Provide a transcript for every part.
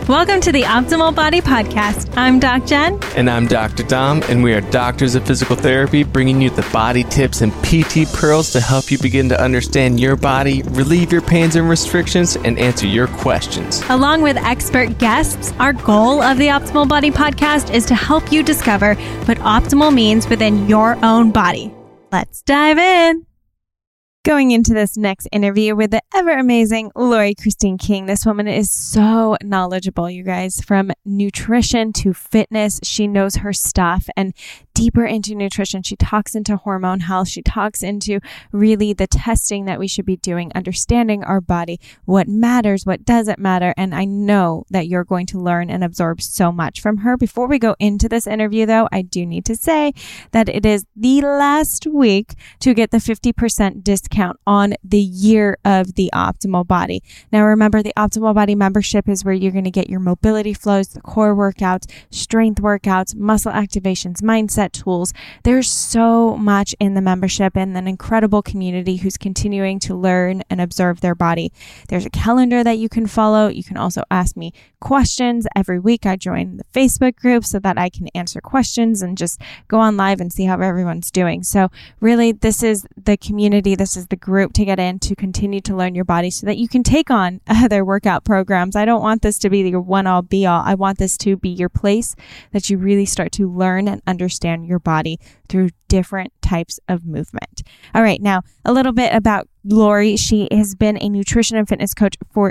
Welcome to the Optimal Body Podcast. I'm Doc Jen. And I'm Dr. Dom, and we are doctors of physical therapy, bringing you the body tips and PT pearls to help you begin to understand your body, relieve your pains and restrictions, and answer your questions. Along with expert guests, our goal of the Optimal Body Podcast is to help you discover what optimal means within your own body. Let's dive in. Going into this next interview with the ever amazing Lori Christine King. This woman is so knowledgeable, you guys, from nutrition to fitness. She knows her stuff, and deeper into nutrition. She talks into hormone health. She talks into really the testing that we should be doing, understanding our body, what matters, what doesn't matter. And I know that you're going to learn and absorb so much from her. Before we go into this interview, though, I do need to say that it is the last week to get the 50% discount on the year of the Optimal Body. Now, remember, the Optimal Body membership is where you're going to get your mobility flows, the core workouts, strength workouts, muscle activations, mindset tools. There's so much in the membership and an incredible community who's continuing to learn and observe their body. There's a calendar that you can follow. You can also ask me questions. Every week I join the Facebook group so that I can answer questions and just go on live and see how everyone's doing. So really, this is the community. This is the group to get in to continue to learn your body so that you can take on other workout programs. I don't want this to be your one-all be-all. I want this to be your place that you really start to learn and understand your body through different types of movement. All right, now a little bit about Lori. She has been a nutrition and fitness coach for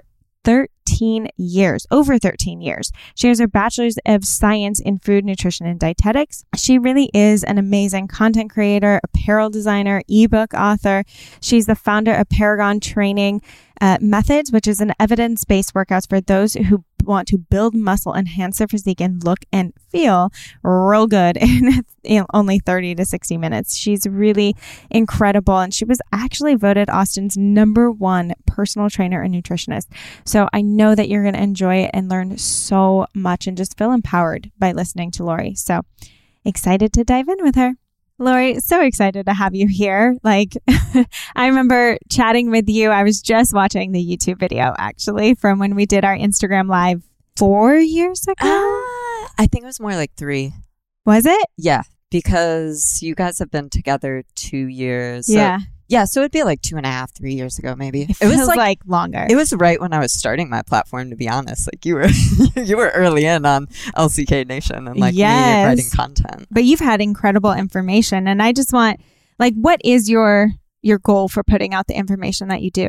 13 years, over 13 years. She has her bachelor's of science in food, nutrition, and dietetics. She really is an amazing content creator, apparel designer, ebook author. She's the founder of Paragon Training Methods, which is an evidence-based workouts for those who want to build muscle, enhance their physique, and look and feel real good in only 30 to 60 minutes. She's really incredible, and she was actually voted Austin's #1 personal trainer and nutritionist. So I know that you're going to enjoy it and learn so much and just feel empowered by listening to Lori. So excited to dive in with her. Lori, so excited to have you here. Like, I remember chatting with you. I was just watching the YouTube video, actually, from when we did our Instagram Live 4 years ago. I think it was more like 3. Was it? Yeah, because you guys have been together 2 years. Yeah. So it'd be like 2.5, 3 years ago, maybe. It was like longer. It was right when I was starting my platform, to be honest. Like, you were you were early in on LCK Nation and me writing content. But you've had incredible information, and I just want, like, what is your goal for putting out the information that you do?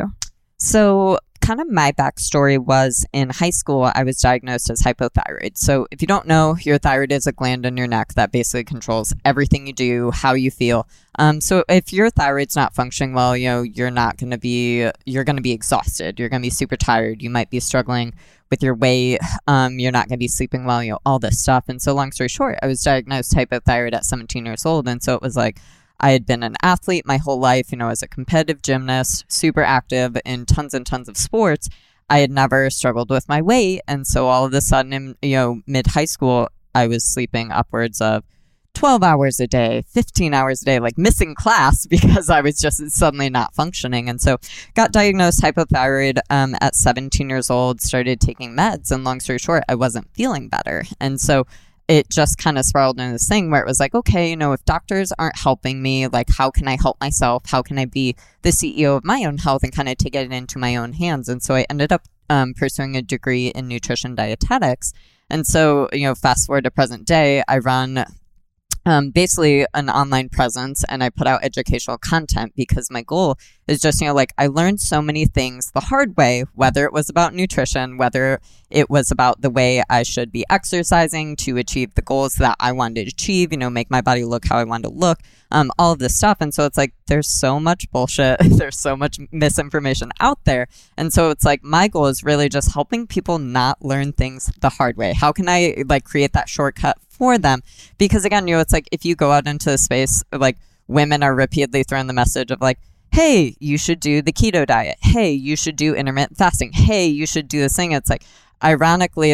So kind of my backstory was in high school, I was diagnosed as hypothyroid. So if you don't know, your thyroid is a gland in your neck that basically controls everything you do, how you feel. So if your thyroid's not functioning well, you're going to be exhausted. You're going to be super tired. You might be struggling with your weight. You're not going to be sleeping well, all this stuff. And so long story short, I was diagnosed hypothyroid at 17 years old. And so it was like, I had been an athlete my whole life, as a competitive gymnast, super active in tons and tons of sports. I had never struggled with my weight. And so all of a sudden, in mid-high school, I was sleeping upwards of 12 hours a day, 15 hours a day, like missing class because I was just suddenly not functioning. And so got diagnosed hypothyroid at 17 years old, started taking meds. And long story short, I wasn't feeling better. And so it just kind of spiraled into this thing where it was like, okay, if doctors aren't helping me, like, how can I help myself? How can I be the CEO of my own health and kind of take it into my own hands? And so I ended up pursuing a degree in nutrition dietetics. And so, fast forward to present day, I run basically an online presence, and I put out educational content because my goal is just, I learned so many things the hard way, whether it was about nutrition, whether it was about the way I should be exercising to achieve the goals that I wanted to achieve, make my body look how I wanted to look, all of this stuff. And so it's like, there's so much bullshit. There's so much misinformation out there. And so it's like, my goal is really just helping people not learn things the hard way. How can I create that shortcut for them? Because again, it's like, if you go out into the space, women are repeatedly throwing the message of hey, you should do the keto diet. Hey, you should do intermittent fasting. Hey, you should do this thing. It's like, ironically,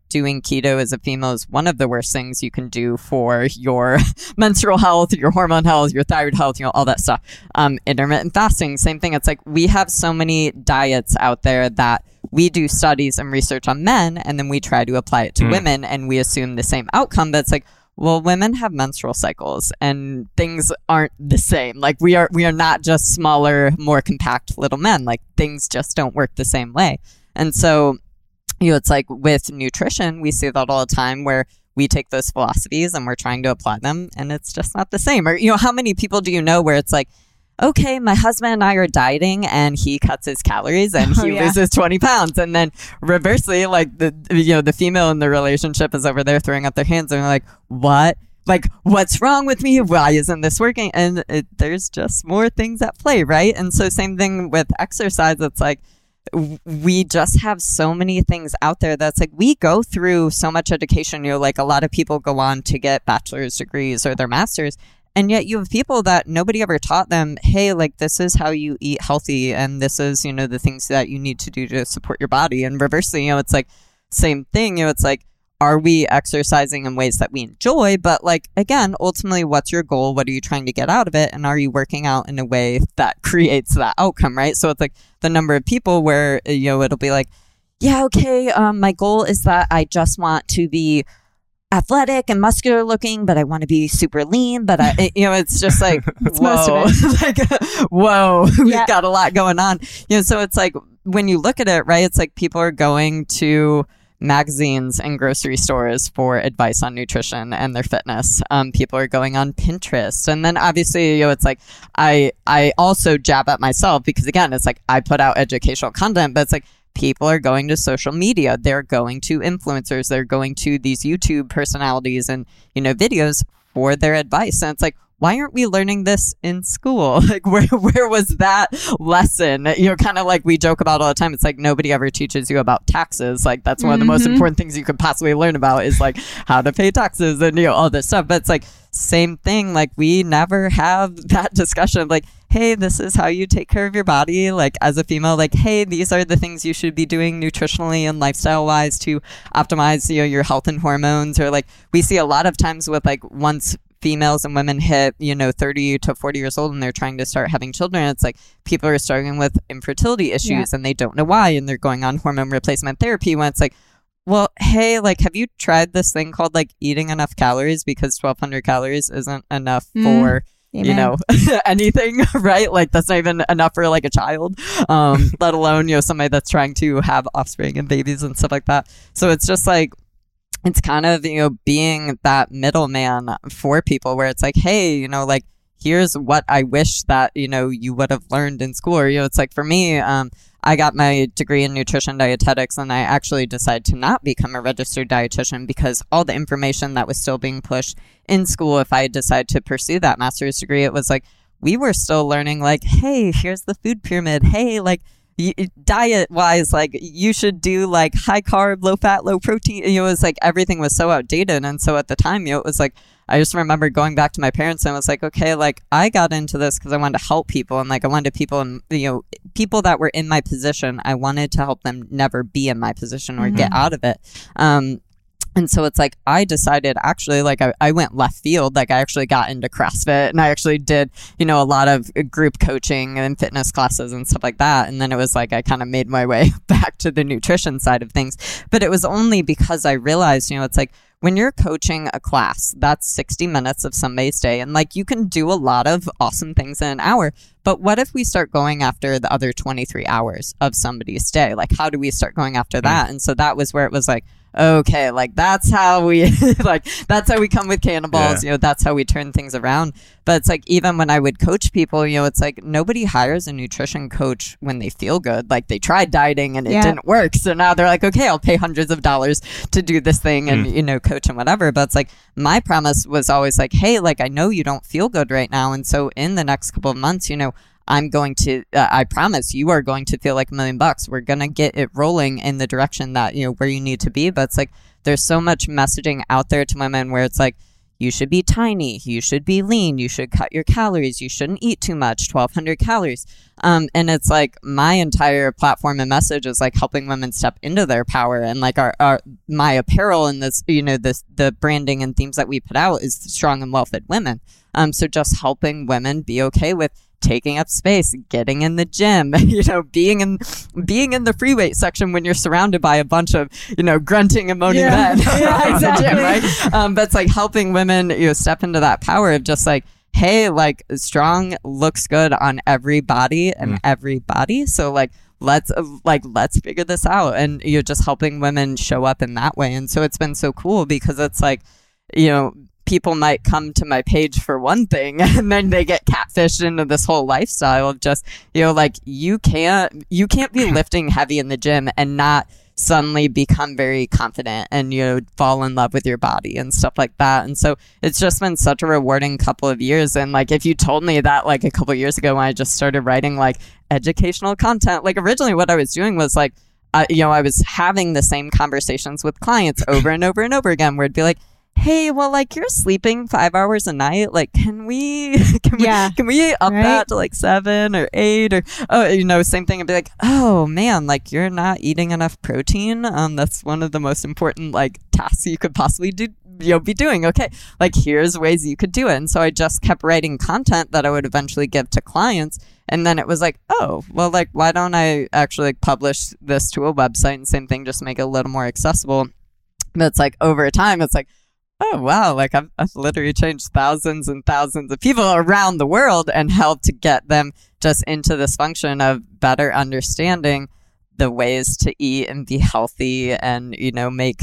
doing keto as a female is one of the worst things you can do for your menstrual health, your hormone health, your thyroid health, all that stuff. Intermittent fasting, same thing. It's like we have so many diets out there that we do studies and research on men, and then we try to apply it to women, and we assume the same outcome. But it's like, well, women have menstrual cycles and things aren't the same. Like we are not just smaller, more compact little men. Like things just don't work the same way. And so, it's like with nutrition, we see that all the time where we take those philosophies and we're trying to apply them and it's just not the same. Or, how many people do you know where it's like, okay, my husband and I are dieting and he cuts his calories and he loses 20 pounds. And then reversely, like the female in the relationship is over there throwing up their hands and they're like, what? Like, what's wrong with me? Why isn't this working? And there's just more things at play, right? And so same thing with exercise. It's like, we just have so many things out there that's like we go through so much education. Like a lot of people go on to get bachelor's degrees or their master's, and yet you have people that nobody ever taught them, hey, like this is how you eat healthy and this is, the things that you need to do to support your body. And reversely, it's like same thing. It's like, are we exercising in ways that we enjoy? But like, again, ultimately, what's your goal? What are you trying to get out of it? And are you working out in a way that creates that outcome, right? So it's like the number of people where, it'll be like, yeah, okay, my goal is that I just want to be athletic and muscular looking, but I want to be super lean. But it's just like, whoa, like, whoa, we've got a lot going on. So it's like, when you look at it, right, it's like people are going to magazines and grocery stores for advice on nutrition and their fitness. People are going on Pinterest. And then obviously, it's like, I also jab at myself because again, it's like I put out educational content, but it's like people are going to social media. They're going to influencers. They're going to these YouTube personalities and, videos for their advice. And it's like, why aren't we learning this in school? Like, where was that lesson? Kind of like we joke about all the time. It's like nobody ever teaches you about taxes. Like, that's one of the most important things you could possibly learn about is like how to pay taxes and, all this stuff. But it's like, same thing. Like, we never have that discussion of like, hey, this is how you take care of your body. Like, as a female, like, hey, these are the things you should be doing nutritionally and lifestyle wise to optimize, your health and hormones. Or like, we see a lot of times with like once females and women hit, 30 to 40 years old and they're trying to start having children, it's like people are struggling with infertility issues and they don't know why. And they're going on hormone replacement therapy when it's like, well, hey, like, have you tried this thing called like eating enough calories? Because 1,200 calories isn't enough for, anything, right? Like, that's not even enough for like a child, let alone, somebody that's trying to have offspring and babies and stuff like that. So it's just like, it's kind of, being that middleman for people where it's like, hey, like, here's what I wish that, you would have learned in school. Or, it's like for me, I got my degree in nutrition dietetics and I actually decided to not become a registered dietitian because all the information that was still being pushed in school, if I decided to pursue that master's degree, it was like, we were still learning like, hey, here's the food pyramid. Hey, like, diet wise, like you should do like high carb, low fat, low protein. It was like everything was so outdated. And so at the time, it was like, I just remember going back to my parents and I was like, okay, like I got into this because I wanted to help people. And like I wanted people and, people that were in my position, I wanted to help them never be in my position or get out of it. And so it's like, I decided actually, like I went left field, like I actually got into CrossFit and I actually did, a lot of group coaching and fitness classes and stuff like that. And then it was like, I kind of made my way back to the nutrition side of things. But it was only because I realized, it's like, when you're coaching a class, that's 60 minutes of somebody's day. And like, you can do a lot of awesome things in an hour. But what if we start going after the other 23 hours of somebody's day? Like, how do we start going after that? And so that was where it was like, okay, like that's how we that's how we come with cannonballs, that's how we turn things around. But it's like, even when I would coach people, it's like nobody hires a nutrition coach when they feel good. Like they tried dieting and it didn't work. So now they're like, okay, I'll pay hundreds of dollars to do this thing and, coach and whatever. But it's like, my premise was always like, hey, like I know you don't feel good right now. And so in the next couple of months, I'm going to, I promise you are going to feel like $1 million. We're going to get it rolling in the direction that, where you need to be. But it's like, there's so much messaging out there to women where it's like, you should be tiny, you should be lean, you should cut your calories, you shouldn't eat too much, 1,200 calories. And it's like my entire platform and message is like helping women step into their power. And like my apparel and this, the branding and themes that we put out is strong and well-fed women. So just helping women be okay with taking up space, getting in the gym, being in the free weight section when you're surrounded by a bunch of, grunting and moaning men. Yeah, exactly. The gym, right? But it's like helping women, step into that power of just like, hey, like strong looks good on every body and everybody. So like, let's figure this out. And you're just helping women show up in that way. And so it's been so cool because it's like, people might come to my page for one thing and then they get catfished into this whole lifestyle of just, like you can't be lifting heavy in the gym and not suddenly become very confident and, fall in love with your body and stuff like that. And so it's just been such a rewarding couple of years. And like, if you told me that like a couple of years ago when I just started writing like educational content, like originally what I was doing was like, I was having the same conversations with clients over and over and over again where it'd be like, hey, well, like you're sleeping 5 hours a night. Like, can we up that to like 7 or 8 or, same thing. And be like, oh man, like you're not eating enough protein. That's one of the most important like tasks you could possibly do. Be doing. Okay, like here's ways you could do it. And so I just kept writing content that I would eventually give to clients. And then it was like, oh, well, like why don't I actually like, publish this to a website and same thing, just make it a little more accessible. But it's like over time, it's like, oh, wow, like I've literally changed thousands and thousands of people around the world and helped to get them just into this function of better understanding the ways to eat and be healthy and, make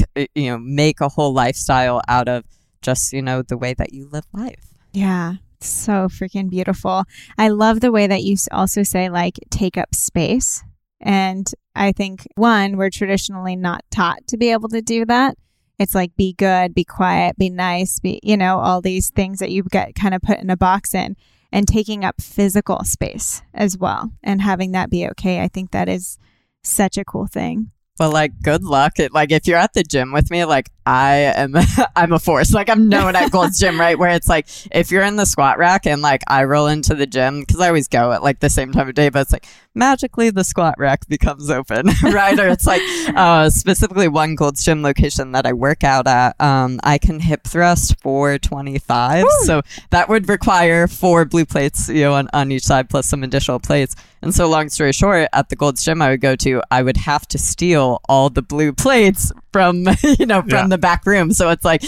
a whole lifestyle out of just, the way that you live life. Yeah. So freaking beautiful. I love the way that you also say like take up space. And I think we're traditionally not taught to be able to do that. It's like, be good, be quiet, be nice, be, all these things that you get kind of put in a box in, and taking up physical space as well and having that be okay. I think that is such a cool thing. Well, like, good luck. Like, if you're at the gym with me, like, I'm a force. Like, I'm known at Gold's Gym, right? Where it's like, if you're in the squat rack and like I roll into the gym, because I always go at like the same time of day, but it's like magically the squat rack becomes open, right? Or it's like specifically one Gold's Gym location that I work out at, I can hip thrust 425. Woo! So that would require 4 blue plates, on each side plus some additional plates. And so long story short, at the Gold's Gym I would go to, I would have to steal all the blue plates from, from the back room. So it's like,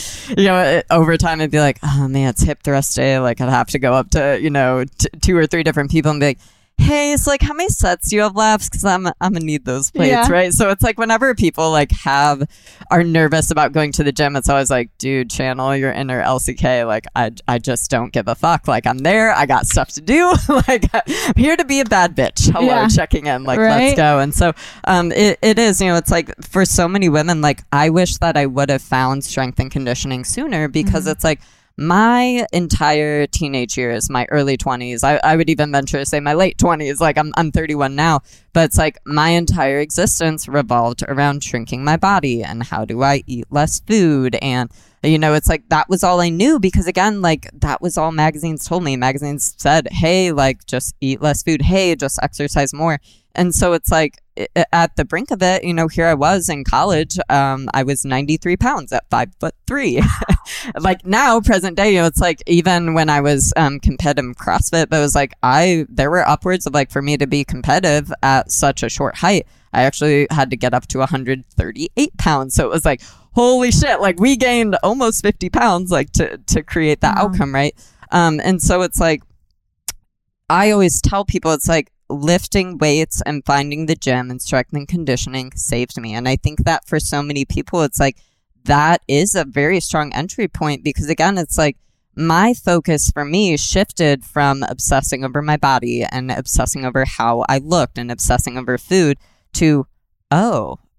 over time I'd be like, oh man, it's hip thrust day. Like I'd have to go up to, 2 or 3 different people and be like, hey, it's like, how many sets do you have left? Because I'm gonna need those plates, right? So it's like whenever people like are nervous about going to the gym, it's always like, dude, channel your inner LCK. Like I just don't give a fuck. Like I'm there, I got stuff to do. Like I'm here to be a bad bitch. Hello, checking in. Like let's go. And so it is, it's like for so many women, like I wish that I would have found strength and conditioning sooner because it's like, my entire teenage years, my early 20s, I would even venture to say my late 20s, like I'm 31 now, but it's like my entire existence revolved around shrinking my body and how do I eat less food. And, it's like that was all I knew because again, like that was all magazines told me. Magazines said, hey, like just eat less food. Hey, just exercise more. And so it's like at the brink of it, here I was in college. I was 93 pounds at 5'3". Like now, present day, it's like even when I was competitive CrossFit, but it was like there were upwards of like for me to be competitive at such a short height, I actually had to get up to 138 pounds. So it was like, holy shit, like we gained almost 50 pounds like to create that outcome, right? And so it's like, I always tell people it's like, lifting weights and finding the gym and strength and conditioning saved me. And I think that for so many people, it's like, that is a very strong entry point because again, it's like my focus for me shifted from obsessing over my body and obsessing over how I looked and obsessing over food to,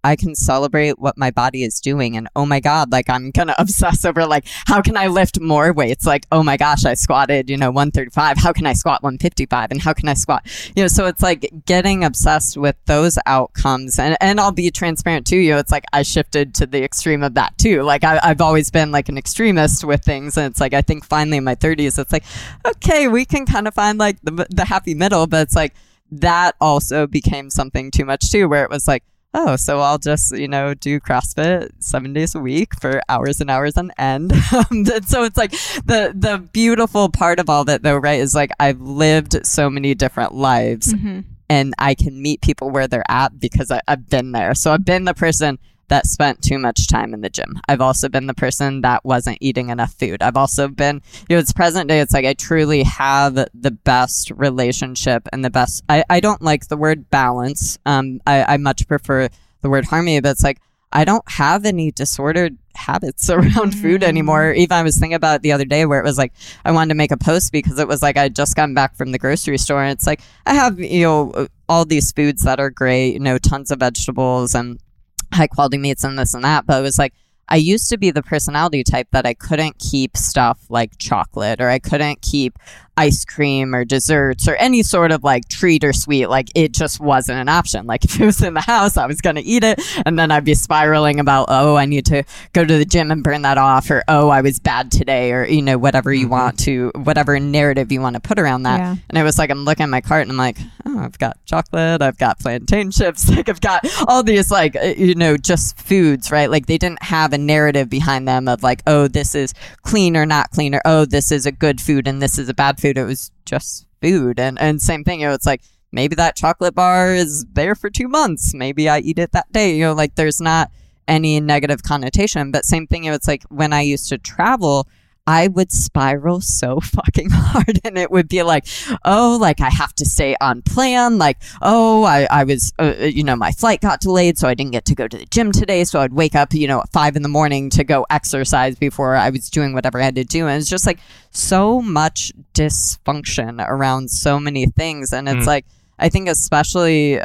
I can celebrate what my body is doing. And oh my God, like I'm going to obsess over like, how can I lift more weights? Like, oh my gosh, I squatted, 135. How can I squat 155? And how can I squat? So it's like getting obsessed with those outcomes. And I'll be transparent to you. It's like I shifted to the extreme of that too. Like I've always been like an extremist with things. And it's like, I think finally in my 30s, it's like, okay, we can kind of find like the happy middle, but it's like that also became something too much too, where it was like, oh, so I'll just, do CrossFit 7 days a week for hours and hours on end. And so it's like the beautiful part of all that though, right, is like I've lived so many different lives and I can meet people where they're at because I've been there. So I've been the person that spent too much time in the gym. I've also been the person that wasn't eating enough food. I've also been, it's present day. It's like I truly have the best relationship and the best, I don't like the word balance. I much prefer the word harmony, but it's like, I don't have any disordered habits around food anymore. Even I was thinking about it the other day where it was like, I wanted to make a post because it was like, I had just gotten back from the grocery store and it's like, I have, all these foods that are great, tons of vegetables and high quality meats and this and that. But it was like, I used to be the personality type that I couldn't keep stuff like chocolate or I couldn't keep ice cream or desserts or any sort of like treat or sweet. Like it just wasn't an option. Like if it was in the house, I was going to eat it. And then I'd be spiraling about, oh, I need to go to the gym and burn that off. Or, oh, I was bad today. Or, whatever you want to, whatever narrative you want to put around that. Yeah. And it was like, I'm looking at my cart and I'm like, oh, I've got chocolate. I've got plantain chips. Like I've got all these like, just foods, right? Like they didn't have a narrative behind them of like, oh, this is clean or not clean, or oh, this is a good food and this is a bad food. It was just food. And same thing, it's like maybe that chocolate bar is there for 2 months. Maybe I eat it that day. Like there's not any negative connotation. But same thing, it's like when I used to travel, I would spiral so fucking hard and it would be like, oh, like I have to stay on plan. Like, oh, I was, my flight got delayed, so I didn't get to go to the gym today. So I'd wake up, at 5 a.m. to go exercise before I was doing whatever I had to do. And it's just like so much dysfunction around so many things. And it's like, I think especially,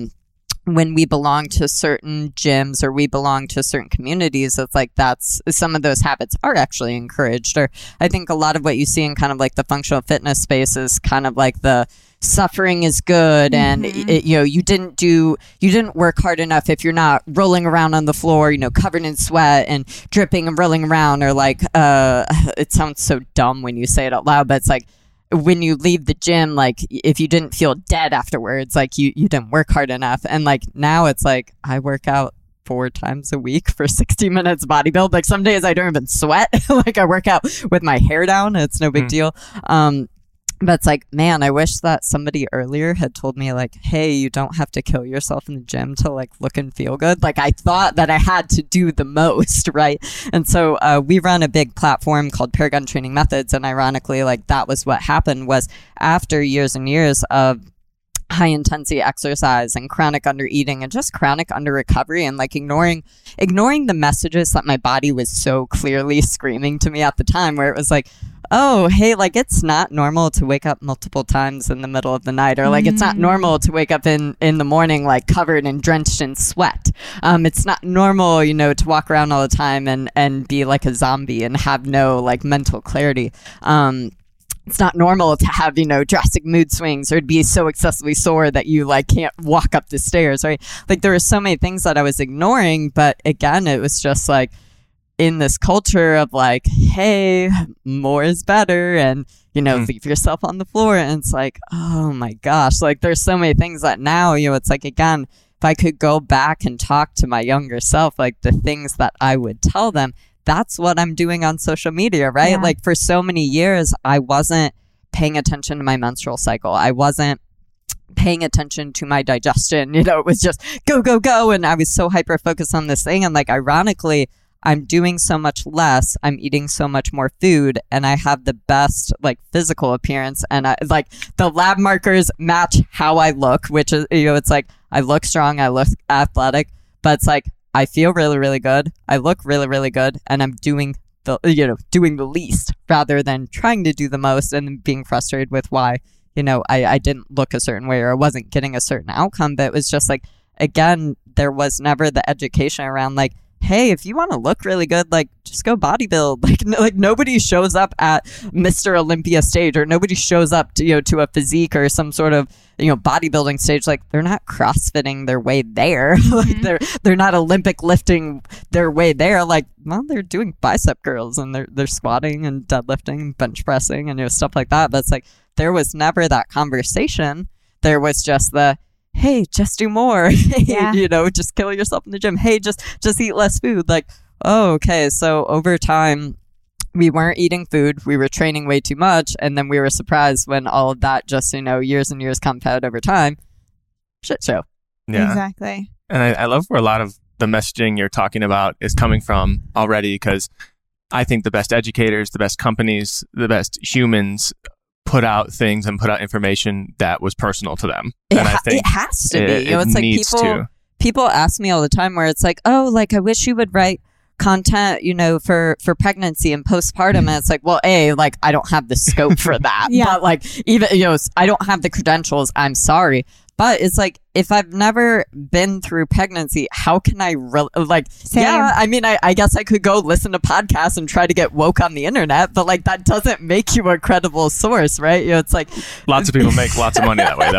when we belong to certain gyms or we belong to certain communities, it's like that's some of those habits are actually encouraged. Or I think a lot of what you see in kind of like the functional fitness space is kind of like the suffering is good and you didn't work hard enough if you're not rolling around on the floor, covered in sweat and dripping and rolling around, or like it sounds so dumb when you say it out loud, but it's like when you leave the gym, like if you didn't feel dead afterwards, like you didn't work hard enough. And like now it's like I work out 4 times a week for 60 minutes bodybuild. Like some days I don't even sweat. Like I work out with my hair down. It's no big deal. But it's like, man, I wish that somebody earlier had told me like, hey, you don't have to kill yourself in the gym to like look and feel good. Like I thought that I had to do the most, right? And so we run a big platform called Paragon Training Methods. And ironically, like that was what happened was after years and years of high intensity exercise and chronic under eating and just chronic under recovery and like ignoring the messages that my body was so clearly screaming to me at the time, where it was like, oh, hey, like it's not normal to wake up multiple times in the middle of the night, or like it's not normal to wake up in the morning like covered and drenched in sweat. It's not normal, to walk around all the time and be like a zombie and have no like mental clarity. It's not normal to have, drastic mood swings or to be so excessively sore that you like can't walk up the stairs, right? Like there were so many things that I was ignoring, but again, it was just like, in this culture of like, hey, more is better and, leave yourself on the floor. And it's like, oh my gosh, like there's so many things that now, it's like, again, if I could go back and talk to my younger self, like the things that I would tell them, that's what I'm doing on social media, right? Yeah. Like for so many years, I wasn't paying attention to my menstrual cycle. I wasn't paying attention to my digestion. It was just go, go, go. And I was so hyper focused on this thing. And like, ironically, I'm doing so much less. I'm eating so much more food and I have the best like physical appearance. And I like the lab markers match how I look, which is, it's like I look strong. I look athletic, but it's like, I feel really, really good. I look really, really good. And I'm doing doing the least rather than trying to do the most and being frustrated with why, I didn't look a certain way or I wasn't getting a certain outcome. But it was just like, again, there was never the education around like, hey, if you want to look really good, like just go bodybuild. Like nobody shows up at Mr. Olympia stage, or nobody shows up to, to a physique or some sort of, bodybuilding stage. Like they're not CrossFitting their way there. Like they're not Olympic lifting their way there. Like, well, they're doing bicep curls and they're squatting and deadlifting and bench pressing and stuff like that. But it's like there was never that conversation. There was just the, hey, just do more. Hey, just kill yourself in the gym. Hey, just eat less food. Like, oh, okay. So over time, we weren't eating food. We were training way too much. And then we were surprised when all of that just, years and years compound over time. Shit show. Yeah. Exactly. And I love where a lot of the messaging you're talking about is coming from already, because I think the best educators, the best companies, the best humans put out things and put out information that was personal to them. And I think it has to be. It's like people ask me all the time where it's like, oh, like I wish you would write content, for pregnancy and postpartum. And it's like, well, like I don't have the scope for that. But like even, I don't have the credentials. I'm sorry. But it's like, if I've never been through pregnancy, how can I Same. Yeah, I mean, I guess I could go listen to podcasts and try to get woke on the internet, but like that doesn't make you a credible source, right? It's like lots of people make lots of money that way,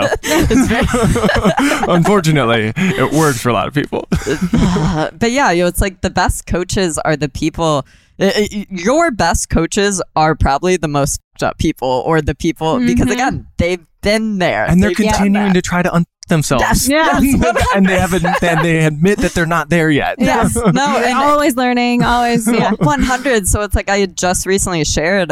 though. Unfortunately, it works for a lot of people. But yeah, it's like the best coaches are the people. Your best coaches are probably the most fucked up people, or the people because again, they've been there and they're continuing to try to themselves. Yes. And they admit that they're not there yet. Yes. No, and always learning, always 100. So it's like I had just recently shared.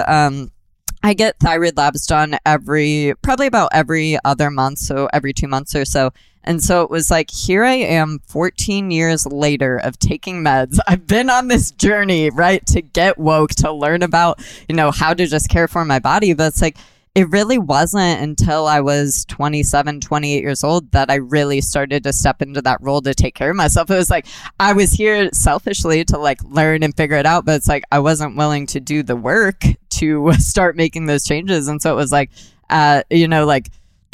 I get thyroid labs done probably about every other month, so every 2 months or so. And so it was like, here I am 14 years later of taking meds. I've been on this journey, right, to get woke, to learn about, how to just care for my body. But it's like, it really wasn't until I was 27, 28 years old that I really started to step into that role to take care of myself. It was like, I was here selfishly to like learn and figure it out, but it's like, I wasn't willing to do the work to start making those changes. And so it was like, like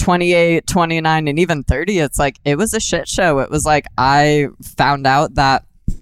28, 29, and even 30, it's like, it was a shit show. It was like, I found out that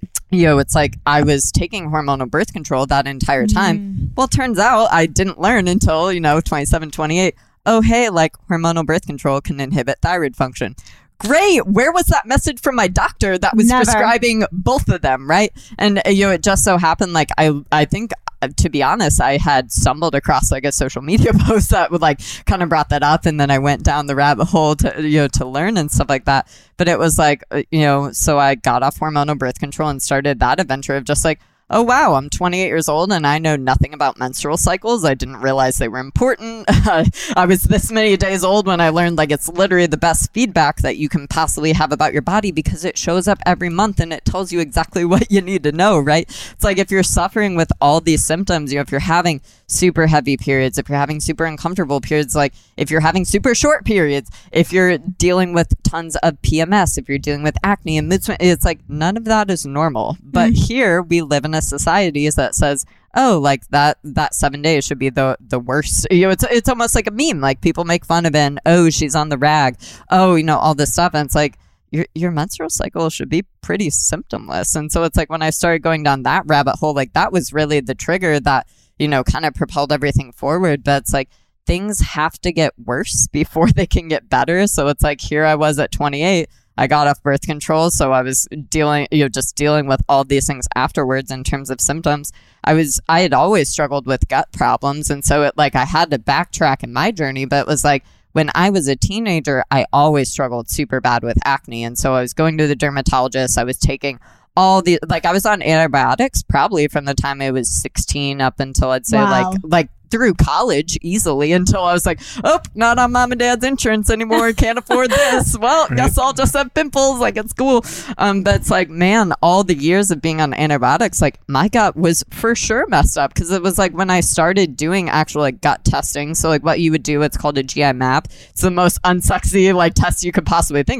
it's like I was taking hormonal birth control that entire time. Well, turns out I didn't learn until, 27, 28. Oh, hey, like hormonal birth control can inhibit thyroid function. Great. Where was that message from my doctor that was prescribing both of them, right? And, it just so happened, like, I think, to be honest, I had stumbled across like a social media post that would like kind of brought that up. And then I went down the rabbit hole to, to learn and stuff like that. But it was like, so I got off hormonal birth control and started that adventure of just like, oh, wow, I'm 28 years old and I know nothing about menstrual cycles. I didn't realize they were important. I was this many days old when I learned like it's literally the best feedback that you can possibly have about your body because it shows up every month and it tells you exactly what you need to know, right? It's like if you're suffering with all these symptoms, if you're having super heavy periods, if you're having super uncomfortable periods, like if you're having super short periods, if you're dealing with tons of PMS, if you're dealing with acne and mood swings, it's like none of that is normal. But here we live in a society that says, oh, like that 7 days should be the worst. It's almost like a meme. Like people make fun of it. And, oh, she's on the rag. Oh, all this stuff. And it's like your menstrual cycle should be pretty symptomless. And so it's like when I started going down that rabbit hole, like that was really the trigger that kind of propelled everything forward. But it's like things have to get worse before they can get better. So it's like here I was at 28. I got off birth control, so I was dealing with all these things afterwards in terms of symptoms. I had always struggled with gut problems, and so I had to backtrack in my journey. But it was like when I was a teenager, I always struggled super bad with acne, and so I was going to the dermatologist. I was taking I was on antibiotics probably from the time I was 16 up until I'd say like through college easily until I was like, oh, not on mom and dad's insurance anymore. Can't afford this. Well, guess I'll just have pimples. Like it's cool. But it's like, man, all the years of being on antibiotics, like my gut was for sure messed up because it was like when I started doing actual like gut testing. So like what you would do, it's called a GI map. It's the most unsexy like test you could possibly think of.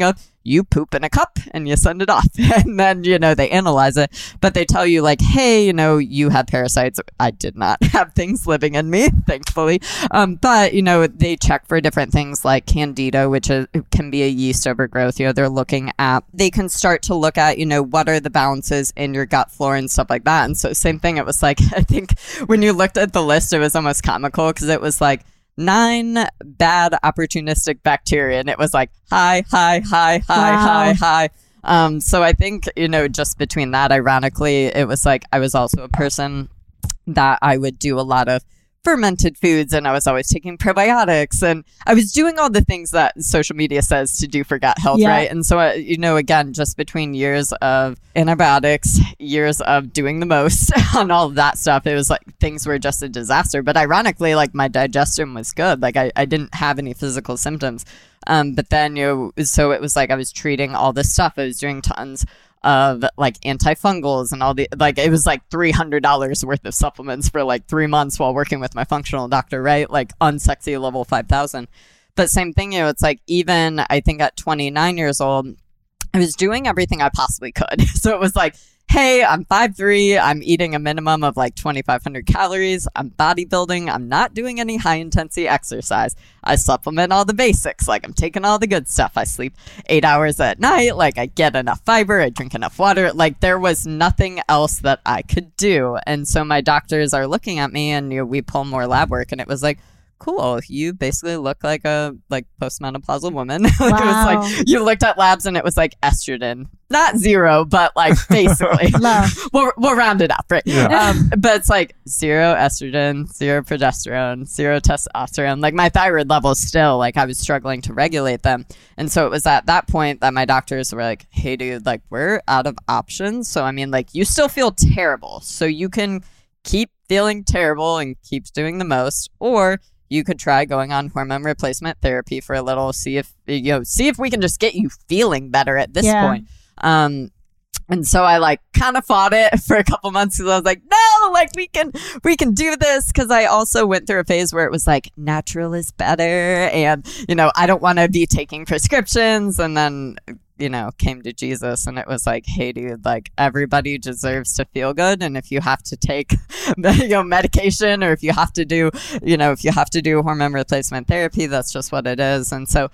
you poop in a cup and you send it off. And then, they analyze it, but they tell you like, hey, you have parasites. I did not have things living in me, thankfully. But, they check for different things like Candida, which can be a yeast overgrowth. They can start to look at, what are the balances in your gut flora and stuff like that. And so same thing. It was like, I think when you looked at the list, it was almost comical because it was like 9 bad opportunistic bacteria. And it was like, high. So I think, just between that, ironically, it was like, I was also a person that I would do a lot of fermented foods, and I was always taking probiotics, and I was doing all the things that social media says to do for gut health, right? And so, again, just between years of antibiotics, years of doing the most on all of that stuff, it was like things were just a disaster. But ironically, like my digestion was good. Like I didn't have any physical symptoms. But then, so it was like I was treating all this stuff. I was doing tons of like antifungals and all it was like $300 worth of supplements for like 3 months while working with my functional doctor, right? Like unsexy level 5,000. But same thing, it's like even I think at 29 years old, I was doing everything I possibly could. So it was like, hey, I'm 5'3", I'm eating a minimum of like 2,500 calories, I'm bodybuilding, I'm not doing any high intensity exercise, I supplement all the basics, like I'm taking all the good stuff, I sleep 8 hours at night, like I get enough fiber, I drink enough water, like there was nothing else that I could do. And so my doctors are looking at me and we pull more lab work, and it was like, cool, you basically look like a postmenopausal woman. Wow. It was like you looked at labs and it was like estrogen, not 0, but like basically we'll round it up, right? Yeah. But it's like 0 estrogen, 0 progesterone, 0 testosterone. Like my thyroid levels still, like I was struggling to regulate them. And so it was at that point that my doctors were like, hey dude, like we're out of options. So I mean, like you still feel terrible, so you can keep feeling terrible and keep doing the most, or you could try going on hormone replacement therapy for a little, see if we can just get you feeling better at this point. And so I like kind of fought it for a couple months because I was like, no, like we can do this. Cause I also went through a phase where it was like natural is better. And, I don't want to be taking prescriptions. And then, came to Jesus and it was like, hey dude, like everybody deserves to feel good. And if you have to take, medication, or if you have to do, hormone replacement therapy, that's just what it is. And so,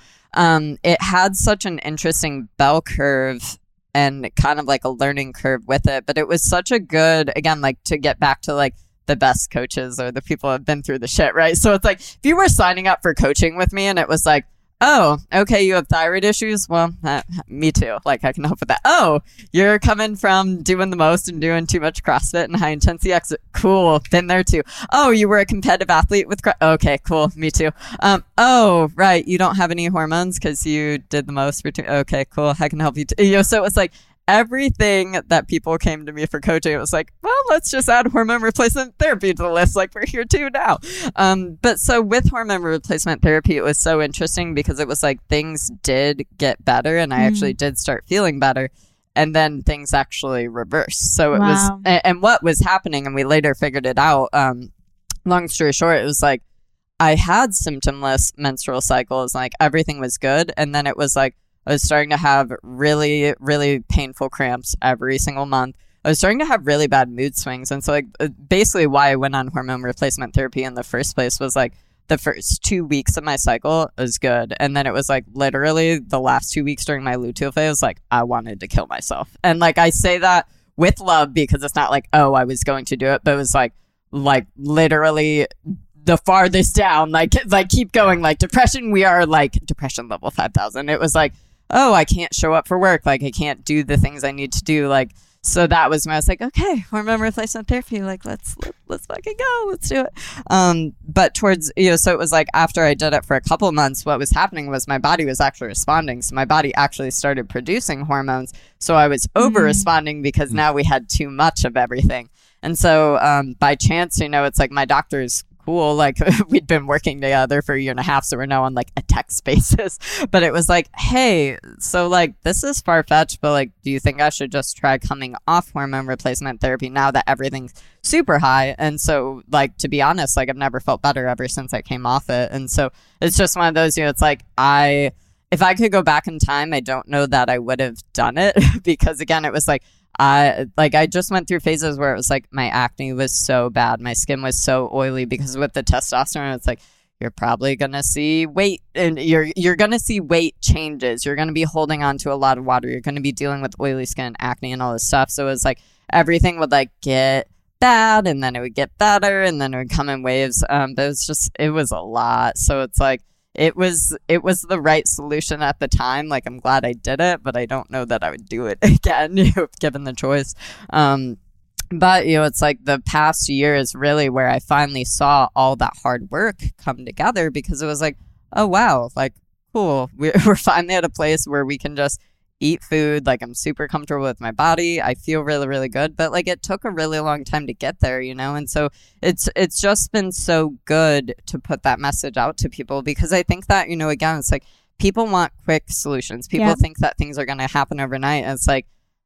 it had such an interesting bell curve and kind of like a learning curve with it. But it was such a good, again, like to get back to like the best coaches or the people who have been through the shit, right? So it's like, if you were signing up for coaching with me and it was like, oh, okay, you have thyroid issues? Well, me too. Like, I can help with that. Oh, you're coming from doing the most and doing too much CrossFit and high intensity exercise. Cool. Been there too. Oh, you were a competitive athlete with okay, cool. Me too. Oh, right. You don't have any hormones because you did the most for okay, cool. I can help you too. So it was like, everything that people came to me for coaching, it was like, well, let's just add hormone replacement therapy to the list. Like we're here too now. But so with hormone replacement therapy, it was so interesting because it was like things did get better and I actually did start feeling better. And then things actually reversed. So it was, and what was happening, and we later figured it out. Long story short, it was like I had symptomless menstrual cycles, like everything was good. And then it was like, I was starting to have really, really painful cramps every single month. I was starting to have really bad mood swings. And so like basically why I went on hormone replacement therapy in the first place was like the first 2 weeks of my cycle was good. And then it was like literally the last 2 weeks during my luteal phase, like I wanted to kill myself. And like I say that with love because it's not like, oh, I was going to do it, but it was like literally the farthest down, like keep going, like depression, we are like depression level 5,000. It was like, oh, I can't show up for work. Like I can't do the things I need to do. Like, so that was when I was like, okay, hormone replacement therapy. Like, let's fucking go. Let's do it. But towards, so it was like after I did it for a couple of months, what was happening was my body was actually responding. So my body actually started producing hormones. So I was over responding because now we had too much of everything. And so, by chance, it's like my doctor's cool. Like we'd been working together for a year and a half. So we're now on like a text basis, but it was like, hey, so like, this is far-fetched, but like, do you think I should just try coming off hormone replacement therapy now that everything's super high? And so like, to be honest, like I've never felt better ever since I came off it. And so it's just one of those, it's like, if I could go back in time, I don't know that I would have done it because again, it was like, I just went through phases where it was like my acne was so bad. My skin was so oily because with the testosterone, it's like, you're probably going to see weight and you're going to see weight changes. You're going to be holding on to a lot of water. You're going to be dealing with oily skin, acne and all this stuff. So it was like everything would like get bad and then it would get better and then it would come in waves. But it was a lot. So it's like, it was the right solution at the time. Like, I'm glad I did it, but I don't know that I would do it again, given the choice. But, it's like the past year is really where I finally saw all that hard work come together because it was like, oh, wow, like, cool. We're finally at a place where we can just eat food. Like, I'm super comfortable with my body. I feel really, really good. But like, it took a really long time to get there, And so it's just been so good to put that message out to people because I think that, again, it's like people want quick solutions. People think that things are going to happen overnight. And it's like,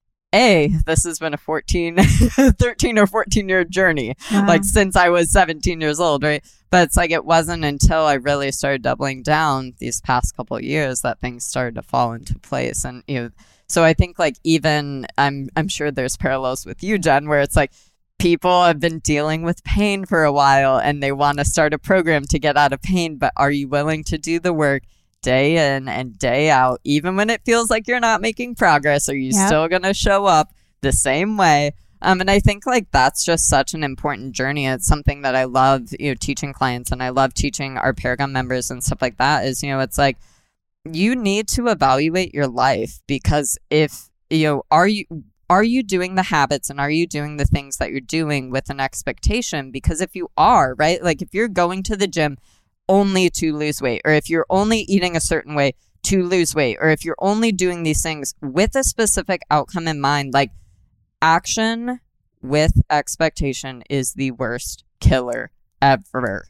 this has been a 13 or 14 year journey, like since I was 17 years old, right? But it's like, it wasn't until I really started doubling down these past couple of years that things started to fall into place. And, so I think like even I'm sure there's parallels with you, Jen, where it's like people have been dealing with pain for a while and they want to start a program to get out of pain. But are you willing to do the work day in and day out, even when it feels like you're not making progress? Are you still going to show up the same way? And I think like that's just such an important journey. It's something that I love, teaching clients and I love teaching our Paragon members and stuff like that is, it's like you need to evaluate your life because if, are you doing the habits and are you doing the things that you're doing with an expectation? Because if you are, right, like if you're going to the gym only to lose weight, or if you're only eating a certain way to lose weight, or if you're only doing these things with a specific outcome in mind, like action with expectation is the worst killer ever.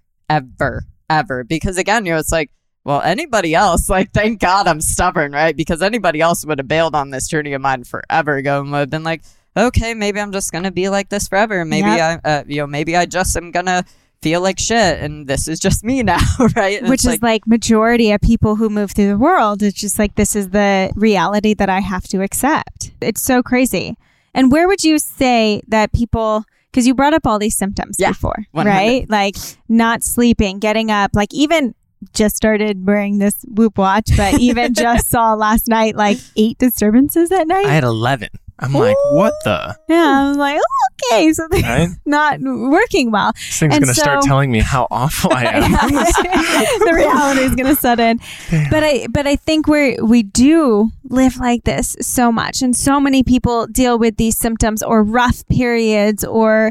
Because again, it's like, well, anybody else, like, thank God I'm stubborn, right? Because anybody else would have bailed on this journey of mine forever ago and would have been like, okay, maybe I'm just going to be like this forever. Maybe maybe I just am going to feel like shit and this is just me now, right? And which is like majority of people who move through the world. It's just like, this is the reality that I have to accept. It's so crazy. And where would you say that people, because you brought up all these symptoms before, 100. Right? Like not sleeping, getting up, like even just started wearing this Whoop watch, but even just saw last night like 8 disturbances at night. I had 11. I'm like, what the? Yeah, I'm like, oh, okay, so they're not working well. This thing's going to start telling me how awful I am. The reality is going to set in. Damn. But I think we do live like this so much, and so many people deal with these symptoms or rough periods or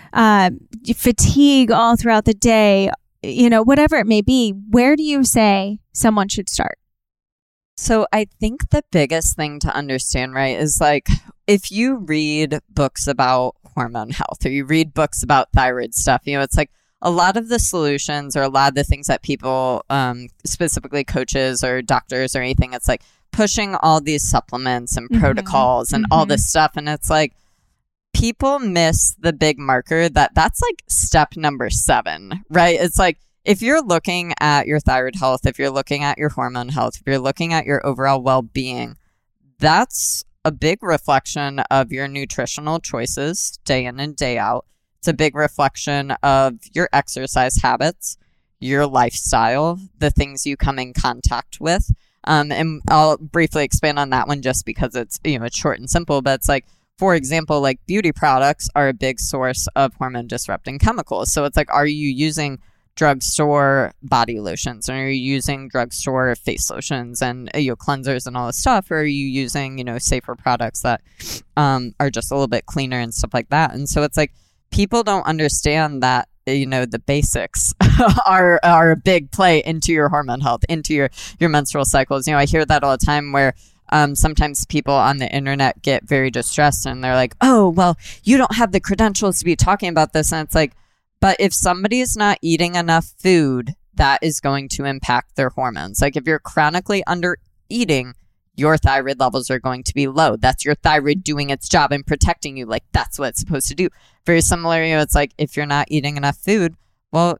fatigue all throughout the day. Whatever it may be. Where do you say someone should start? So I think the biggest thing to understand, right, is like if you read books about hormone health or you read books about thyroid stuff, it's like a lot of the solutions or a lot of the things that people, specifically coaches or doctors or anything, it's like pushing all these supplements and protocols and all this stuff. And it's like people miss the big marker that's like step number 7, right? It's like, if you're looking at your thyroid health, if you're looking at your hormone health, if you're looking at your overall well-being, that's a big reflection of your nutritional choices day in and day out. It's a big reflection of your exercise habits, your lifestyle, the things you come in contact with. And I'll briefly expand on that one just because it's, it's short and simple, but it's like, for example, like beauty products are a big source of hormone disrupting chemicals. So it's like, are you using drugstore body lotions, or are you using drugstore face lotions and cleansers and all this stuff, or are you using safer products that are just a little bit cleaner and stuff like that? And so it's like people don't understand that the basics are a big play into your hormone health, into your menstrual cycles. I hear that all the time where sometimes people on the internet get very distressed and they're like, oh, well, you don't have the credentials to be talking about this. And it's like, but if somebody is not eating enough food, that is going to impact their hormones. Like if you're chronically under eating, your thyroid levels are going to be low. That's your thyroid doing its job and protecting you. Like that's what it's supposed to do. Very similar, it's like if you're not eating enough food, Well,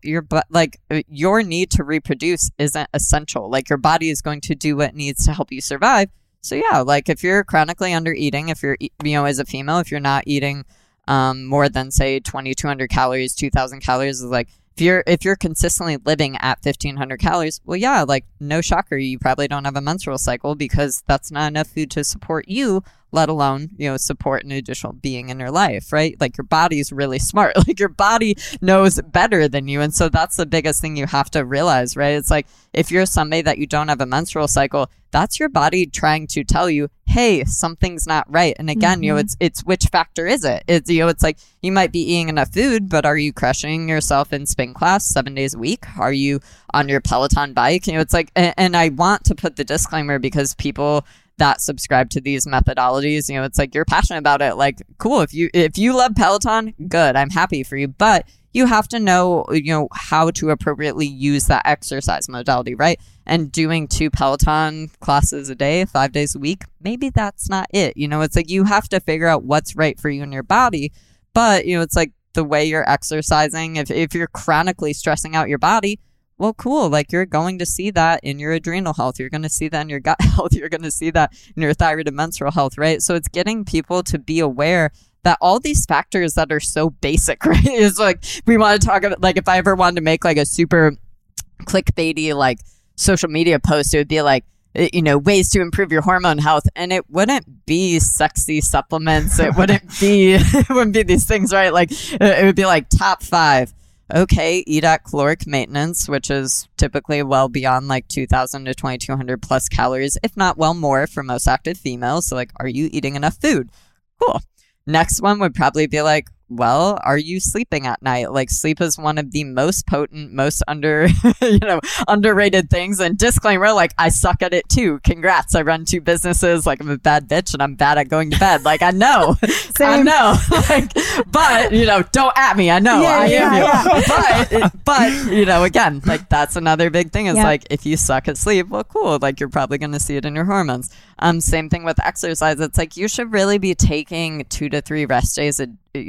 your need to reproduce isn't essential. Like your body is going to do what it needs to help you survive. So yeah, like if you're chronically under eating, if you're, as a female, if you're not eating more than say 2,200 calories, 2,000 calories, like if you're consistently living at 1,500 calories, well, yeah, like no shocker, you probably don't have a menstrual cycle because that's not enough food to support you, let alone, support an additional being in your life, right? Like your body's really smart. Like your body knows better than you. And so that's the biggest thing you have to realize, right? It's like if you're somebody that you don't have a menstrual cycle, that's your body trying to tell you, hey, something's not right. And again, it's which factor is it? It's like you might be eating enough food, but are you crushing yourself in spin class 7 days a week? Are you on your Peloton bike? It's like, and I want to put the disclaimer because people that subscribe to these methodologies, it's like you're passionate about it. Like, cool. If you love Peloton, good. I'm happy for you. But you have to know, how to appropriately use that exercise modality, right? And doing 2 Peloton classes a day, 5 days a week, maybe that's not it. It's like you have to figure out what's right for you and your body. But, it's like the way you're exercising, if you're chronically stressing out your body, well, cool. Like you're going to see that in your adrenal health. You're going to see that in your gut health. You're going to see that in your thyroid and menstrual health, right? So it's getting people to be aware that all these factors that are so basic, right? Is like, we want to talk about, like, if I ever wanted to make like a super clickbaity, like social media post, it would be like, ways to improve your hormone health. And it wouldn't be sexy supplements. It wouldn't be these things, right? Like it would be like top 5. Okay, eat at caloric maintenance, which is typically well beyond like 2,000 to 2,200 plus calories, if not well more for most active females. So like, are you eating enough food? Cool. Next one would probably be like, well, are you sleeping at night? Like sleep is one of the most potent, most underrated things. And disclaimer, like I suck at it too. Congrats. I run 2 businesses. Like I'm a bad bitch and I'm bad at going to bed. Like I know, I know, like, but don't at me. I know I am. But again, like that's another big thing is like, if you suck at sleep, well, cool. Like you're probably going to see it in your hormones. Same thing with exercise. It's like, you should really be taking 2 to 3 rest days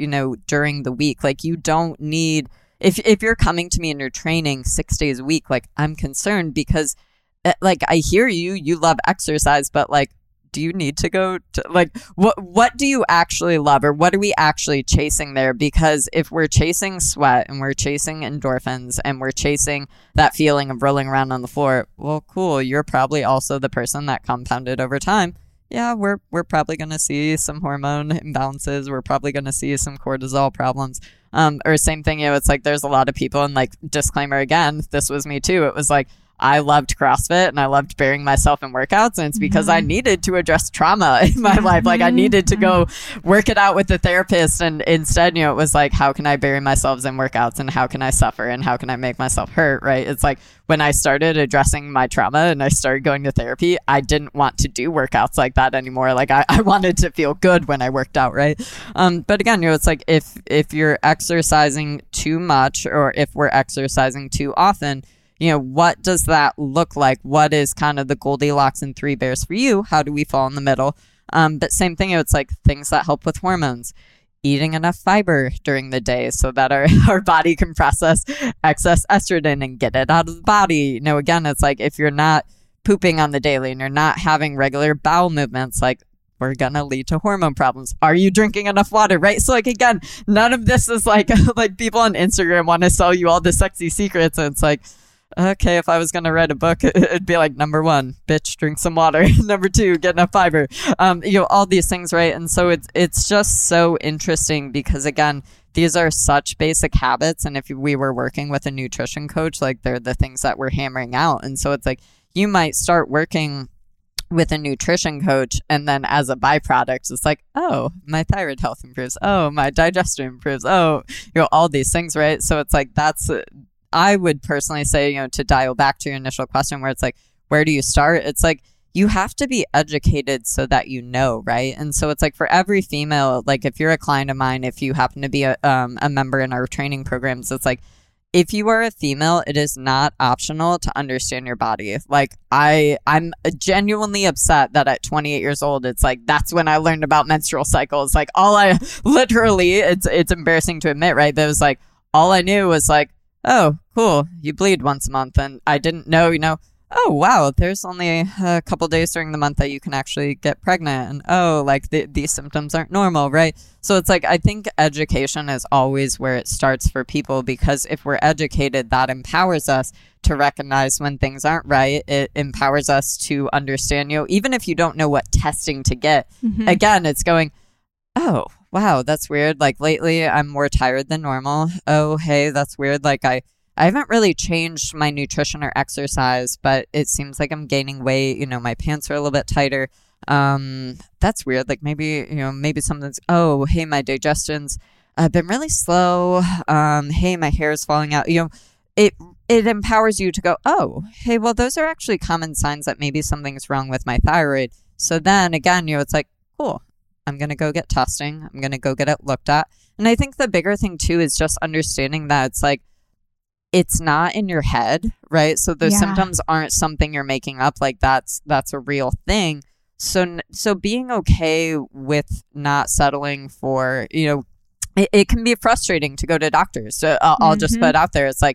during the week. Like you don't need, if you're coming to me and you're training 6 days a week, like I'm concerned because like I hear you love exercise, but like, do you need to go to like, what do you actually love or what are we actually chasing there? Because if we're chasing sweat and we're chasing endorphins and we're chasing that feeling of rolling around on the floor, well, cool. You're probably also the person that compounded over time. Yeah, we're probably going to see some hormone imbalances. We're probably going to see some cortisol problems. Or same thing, it's like there's a lot of people, and like disclaimer again, this was me too. It was like I loved CrossFit and I loved burying myself in workouts, and it's because I needed to address trauma in my life. Like I needed to go work it out with the therapist, and instead, it was like, how can I bury myself in workouts and how can I suffer and how can I make myself hurt, right? It's like when I started addressing my trauma and I started going to therapy, I didn't want to do workouts like that anymore. Like I wanted to feel good when I worked out, right? But again, it's like if you're exercising too much or if we're exercising too often, what does that look like? What is kind of the Goldilocks and 3 bears for you? How do we fall in the middle? But same thing, it's like things that help with hormones. Eating enough fiber during the day so that our body can process excess estrogen and get it out of the body. Again, it's like if you're not pooping on the daily and you're not having regular bowel movements, like we're going to lead to hormone problems. Are you drinking enough water, right? So like, again, none of this is like people on Instagram want to sell you all the sexy secrets. And it's like, okay, if I was going to write a book, it'd be like, number 1, bitch, drink some water. Number 2, get enough fiber. All these things, right? And so it's just so interesting because, again, these are such basic habits. And if we were working with a nutrition coach, like they're the things that we're hammering out. And so it's like, you might start working with a nutrition coach, and then as a byproduct, it's like, oh, my thyroid health improves. Oh, my digestion improves. Oh, all these things, right? So it's like, I would personally say, to dial back to your initial question where it's like, where do you start? It's like, you have to be educated so that right? And so it's like for every female, like if you're a client of mine, if you happen to be a member in our training programs, it's like, if you are a female, it is not optional to understand your body. Like I'm genuinely upset that at 28 years old, it's like, that's when I learned about menstrual cycles. Like it's embarrassing to admit, right? But it was like, all I knew was like, oh, cool, you bleed once a month. And I didn't know, oh, wow, there's only a couple days during the month that you can actually get pregnant. And oh, like these symptoms aren't normal, right? So it's like, I think education is always where it starts for people, because if we're educated, that empowers us to recognize when things aren't right. It empowers us to understand, even if you don't know what testing to get, again, it's going, oh, wow, that's weird. Like lately I'm more tired than normal. Oh, hey, that's weird. Like I haven't really changed my nutrition or exercise, but it seems like I'm gaining weight. My pants are a little bit tighter. That's weird. Like maybe something's, oh, hey, my digestion's been really slow. Hey, my hair is falling out. It empowers you to go, oh, hey, well, those are actually common signs that maybe something's wrong with my thyroid. So then again, it's like, cool, I'm going to go get testing. I'm going to go get it looked at. And I think the bigger thing too is just understanding that it's like, it's not in your head, right? So those symptoms aren't something you're making up. Like that's a real thing. So being okay with not settling for, it can be frustrating to go to doctors. So I'll just put it out there. It's like,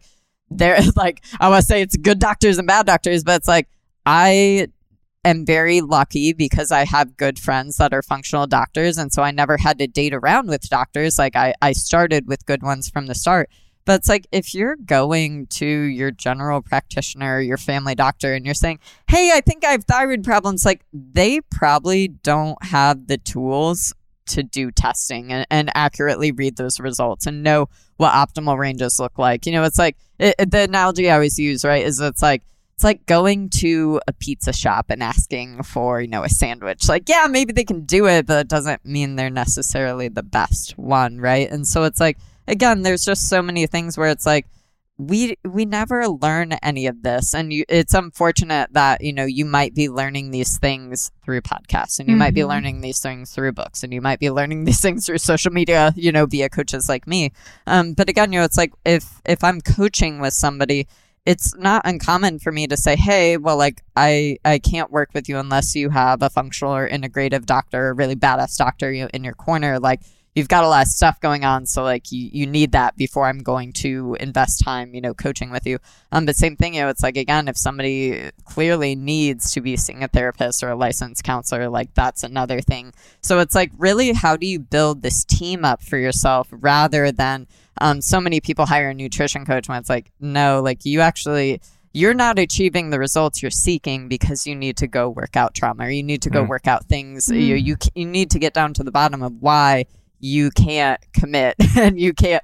I want to say it's good doctors and bad doctors, but it's like, I am very lucky because I have good friends that are functional doctors. And so I never had to date around with doctors. Like I started with good ones from the start. But it's like, if you're going to your general practitioner, your family doctor, and you're saying, hey, I think I have thyroid problems, like they probably don't have the tools to do testing and accurately read those results and know what optimal ranges look like. It's like the analogy I always use, right, is it's like going to a pizza shop and asking for, a sandwich. Like, yeah, maybe they can do it, but it doesn't mean they're necessarily the best one, right? And so it's like, again, there's just so many things where it's like, we never learn any of this. And it's unfortunate that, you might be learning these things through podcasts, and you might be learning these things through books, and you might be learning these things through social media, via coaches like me. But again, it's like, if I'm coaching with somebody, it's not uncommon for me to say, hey, well, like I can't work with you unless you have a functional or integrative doctor, a really badass doctor in your corner. Like, you've got a lot of stuff going on. So like you need that before I'm going to invest time, coaching with you. But same thing, it's like, again, if somebody clearly needs to be seeing a therapist or a licensed counselor, like that's another thing. So it's like, really, how do you build this team up for yourself rather than so many people hire a nutrition coach when it's like, no, like you're not achieving the results you're seeking because you need to go work out trauma, or you need to go work out things. You need to get down to the bottom of why you can't commit and you can't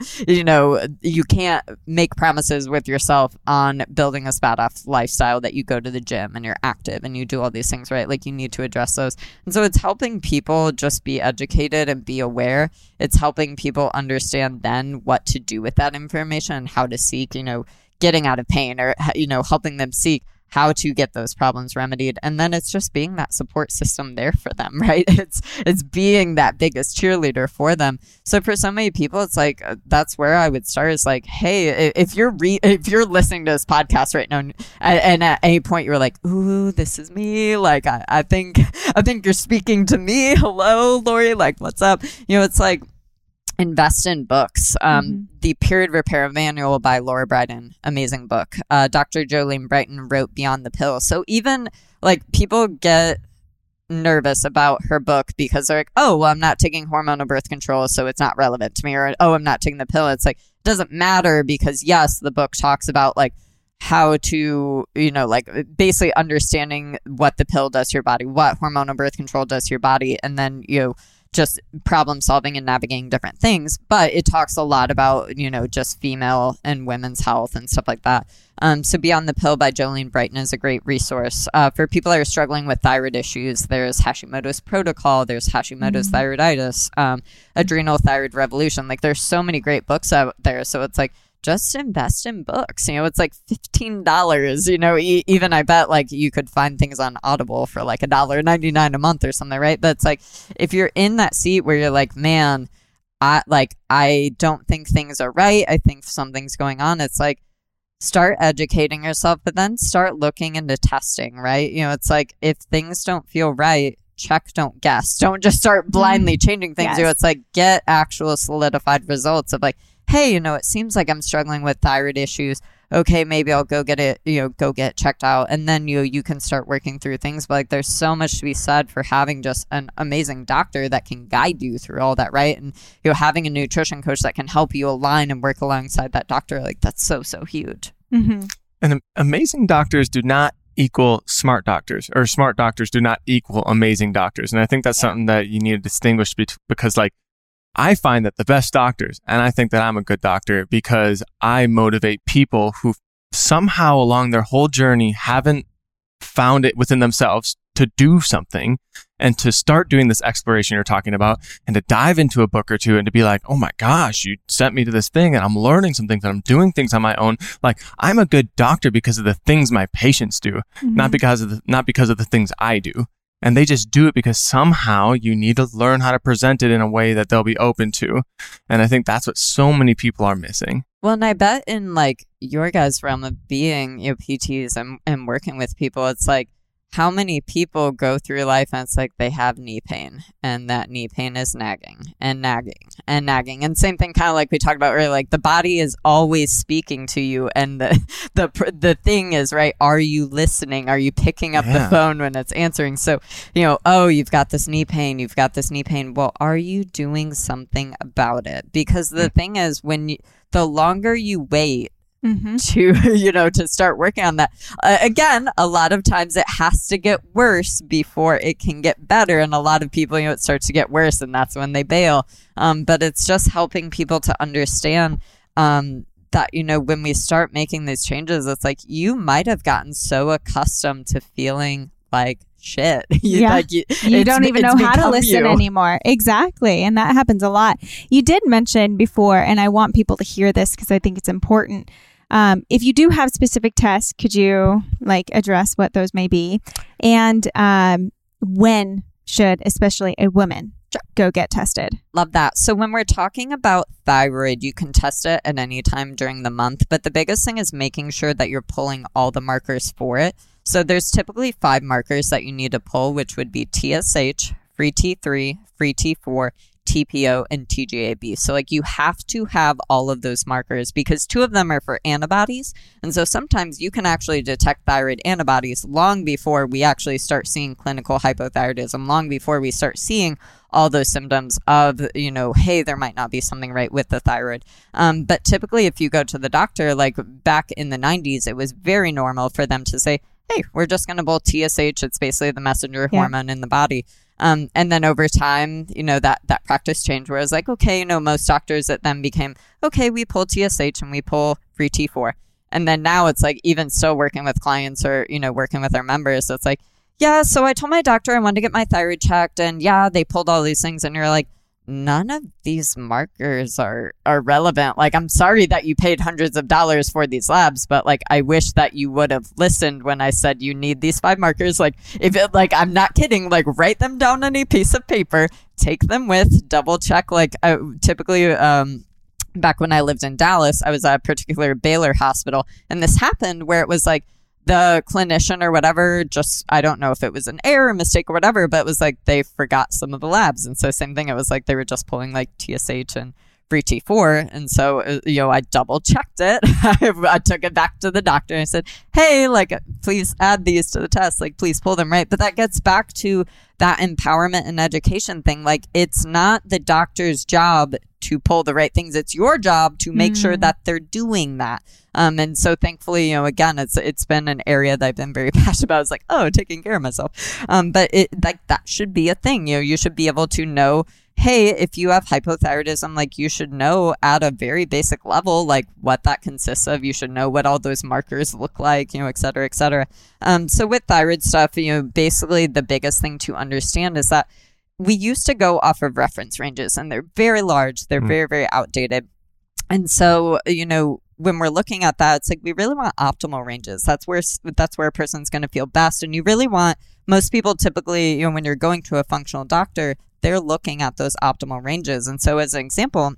make promises with yourself on building a badass lifestyle, that you go to the gym and you're active and you do all these things, right? Like, you need to address those. And so it's helping people just be educated and be aware. It's helping people understand then what to do with that information and how to seek, getting out of pain, or, helping them seek how to get those problems remedied. And then it's just being that support system there for them, right? It's being that biggest cheerleader for them. So for so many people, it's like, that's where I would start, is like, hey, if you're listening to this podcast right now, and at any point you're like, ooh, this is me, like I think you're speaking to me. Hello, Lori, like, what's up? It's like, invest in books. The Period Repair Manual by Laura Briden, amazing book. Dr. Jolene Brighten wrote Beyond the Pill. So even like, people get nervous about her book because they're like, oh, well, I'm not taking hormonal birth control, so it's not relevant to me, or, oh, I'm not taking the pill. It's like, it doesn't matter, because yes, the book talks about like how to, like basically understanding what the pill does to your body, what hormonal birth control does to your body, and then, just problem solving and navigating different things. But it talks a lot about, just female and women's health and stuff like that. So Beyond the Pill by Jolene Brighten is a great resource. For people that are struggling with thyroid issues, there's Hashimoto's Protocol, there's Hashimoto's thyroiditis, Adrenal Thyroid Revolution. Like, there's so many great books out there. So it's like, just invest in books. It's like $15, even I bet like you could find things on Audible for like $1.99 a month or something, right? But it's like, if you're in that seat where you're like, man, I don't think things are right, I think something's going on, it's like, start educating yourself, but then start looking into testing, right? It's like, if things don't feel right, check, don't guess. Don't just start blindly changing things. Yes. It's like, get actual solidified results of like, hey, it seems like I'm struggling with thyroid issues. Okay, maybe I'll go get it, go get checked out. And then you can start working through things. But like, there's so much to be said for having just an amazing doctor that can guide you through all that, right? And having a nutrition coach that can help you align and work alongside that doctor, like that's so huge. Mm-hmm. And amazing doctors do not equal smart doctors, or smart doctors do not equal amazing doctors. And I think that's something that you need to distinguish because like, I find that the best doctors, and I think that I'm a good doctor because I motivate people who somehow along their whole journey haven't found it within themselves to do something and to start doing this exploration you're talking about and to dive into a book or two and to be like, oh my gosh, you sent me to this thing and I'm learning some things and I'm doing things on my own. Like, I'm a good doctor because of the things my patients do, not because of the things I do. And they just do it because somehow you need to learn how to present it in a way that they'll be open to. And I think that's what so many people are missing. Well, and I bet in like your guys' realm of being, PTs and working with people, it's like, how many people go through life and it's like they have knee pain and that knee pain is nagging and nagging and nagging. And same thing kind of like we talked about earlier, like the body is always speaking to you. And the thing is, right, are you listening? Are you picking up the phone when it's answering? So, oh, you've got this knee pain. You've got this knee pain. Well, are you doing something about it? Because the thing is, the longer you wait, to start working on that. Again, a lot of times it has to get worse before it can get better. And a lot of people, it starts to get worse and that's when they bail. But it's just helping people to understand that, when we start making these changes, it's like you might have gotten so accustomed to feeling like shit. You don't even know how to listen anymore. Exactly. And that happens a lot. You did mention before, and I want people to hear this because I think it's important. If you do have specific tests, could you address what those may be? And when should, especially a woman, go get tested? Love that. So when we're talking about thyroid, you can test it at any time during the month. But the biggest thing is making sure that you're pulling all the markers for it. So there's typically 5 markers that you need to pull, which would be TSH, free T3, free T4, TPO, and TGAB. So you have to have all of those markers because 2 of them are for antibodies. And so sometimes you can actually detect thyroid antibodies long before we actually start seeing clinical hypothyroidism, long before we start seeing all those symptoms of, hey, there might not be something right with the thyroid. But typically if you go to the doctor, back in the 90s, it was very normal for them to say, hey, we're just going to pull TSH. It's basically the messenger hormone in the body. And then over time, that practice changed where it was like, okay, most doctors, it then became, okay, we pull TSH and we pull free T4. And then now it's even still working with clients or, working with our members. So it's yeah, so I told my doctor I wanted to get my thyroid checked and they pulled all these things. And you're like, none of these markers are relevant. I'm sorry that you paid hundreds of dollars for these labs, but I wish that you would have listened when I said you need these 5 markers. If it, I'm not kidding, write them down on a piece of paper, take them with, double check. Typically, back when I lived in Dallas, I was at a particular Baylor hospital, and this happened where it was the clinician or whatever, I don't know if it was an error, mistake or whatever, but it was they forgot some of the labs. And so same thing, it was they were just pulling TSH and free T4. And so, I double checked it. I took it back to the doctor and I said, hey, please add these to the test. Please pull them right. But that gets back to that empowerment and education thing. It's not the doctor's job to pull the right things. It's your job to make sure that they're doing that. And so thankfully, again, it's been an area that I've been very passionate about. It's taking care of myself. But that should be a thing. You should be able to know, hey, if you have hypothyroidism, you should know at a very basic level, what that consists of. You should know what all those markers look like, et cetera, et cetera. So with thyroid stuff, basically the biggest thing to understand is that we used to go off of reference ranges and they're very large. They're very, very outdated. And so, when we're looking at that, it's we really want optimal ranges. That's where a person's going to feel best. And you really want, most people typically, when you're going to a functional doctor, they're looking at those optimal ranges. And so as an example,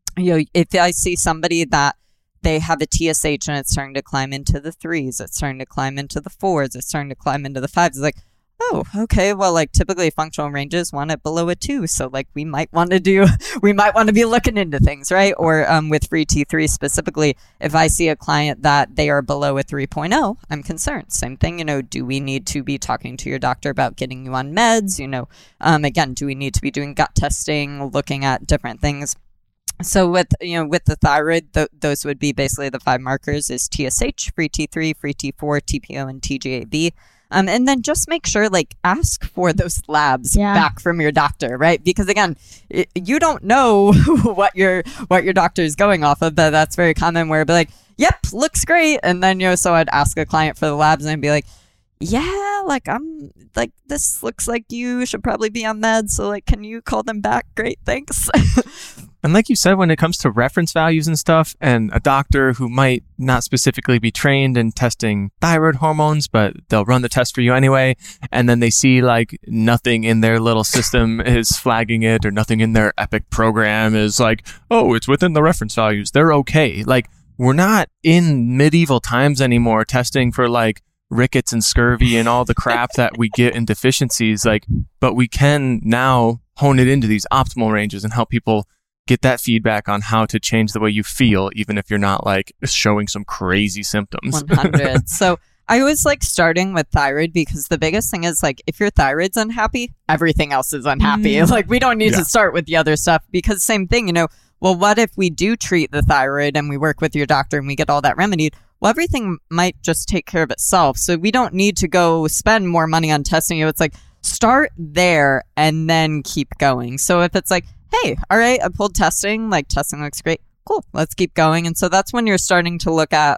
if I see somebody that they have a TSH and it's starting to climb into the 3s, it's starting to climb into the 4s, it's starting to climb into the 5s, it's oh, okay, well, like typically functional ranges want it below a 2. So like we might want to be looking into things, right? Or with free T3 specifically, if I see a client that they are below a 3.0, I'm concerned. Same thing, do we need to be talking to your doctor about getting you on meds? Again, do we need to be doing gut testing, looking at different things? So with the thyroid, those would be basically the 5 markers is TSH, free T3, free T4, TPO, and TGAB. And then just make sure, ask for those labs back from your doctor, right? Because again, you don't know what your doctor is going off of, but that's very common where it'd be like, yep, looks great. And then, so I'd ask a client for the labs and I'd be like, yeah, this looks like you should probably be on meds. So can you call them back? Great, thanks. And like you said, when it comes to reference values and stuff, and a doctor who might not specifically be trained in testing thyroid hormones, but they'll run the test for you anyway, and then they see nothing in their little system is flagging it, or nothing in their Epic program is oh, it's within the reference values, they're okay. We're not in medieval times anymore testing for rickets and scurvy and all the crap that we get in deficiencies, but we can now hone it into these optimal ranges and help people get that feedback on how to change the way you feel, even if you're not showing some crazy symptoms. 100. So I always starting with thyroid, because the biggest thing is if your thyroid's unhappy, everything else is unhappy. We don't need to start with the other stuff, because same thing, well, what if we do treat the thyroid and we work with your doctor and we get all that remedied? Well, everything might just take care of itself. So we don't need to go spend more money on testing you. It's start there and then keep going. So if it's hey, all right, I pulled testing, testing looks great. Cool, let's keep going. And so that's when you're starting to look at,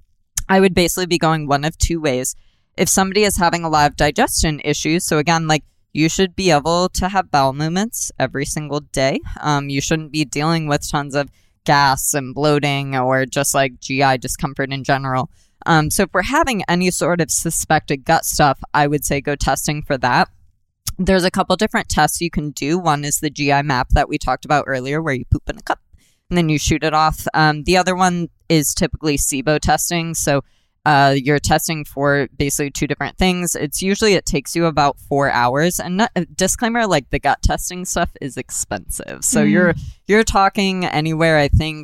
I would basically be going one of 2 ways. If somebody is having a lot of digestion issues, so again, you should be able to have bowel movements every single day. You shouldn't be dealing with tons of gas and bloating or just GI discomfort in general. So if we're having any sort of suspected gut stuff, I would say go testing for that. There's a couple different tests you can do. One is the GI map that we talked about earlier, where you poop in a cup and then you shoot it off. The other one is typically SIBO testing. So you're testing for basically 2 different things. It takes you about 4 hours. And disclaimer, the gut testing stuff is expensive. So you're talking anywhere, I think,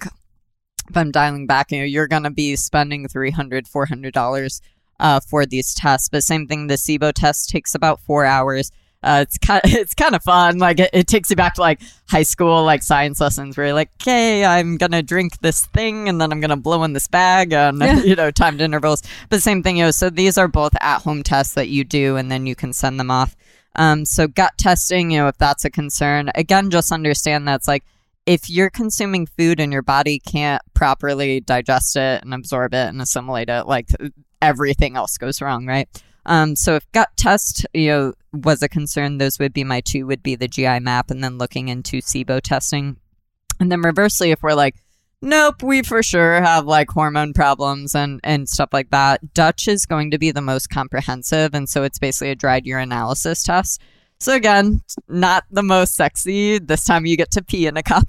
if I'm dialing back, you're going to be spending $300, $400 for these tests. But same thing, the SIBO test takes about 4 hours. It's kind of fun. It takes you back to high school, science lessons where you're okay, I'm going to drink this thing and then I'm going to blow in this bag and, timed intervals. But same thing, so these are both at-home tests that you do and then you can send them off. So gut testing, if that's a concern, again, just understand that's if you're consuming food and your body can't properly digest it and absorb it and assimilate it, everything else goes wrong, right? So if gut test, was a concern, those would be my 2, would be the GI map and then looking into SIBO testing. And then reversely, if we're nope, we for sure have hormone problems and stuff like that, Dutch is going to be the most comprehensive. And so it's basically a dried urinalysis test. So again, not the most sexy. This time you get to pee in a cup.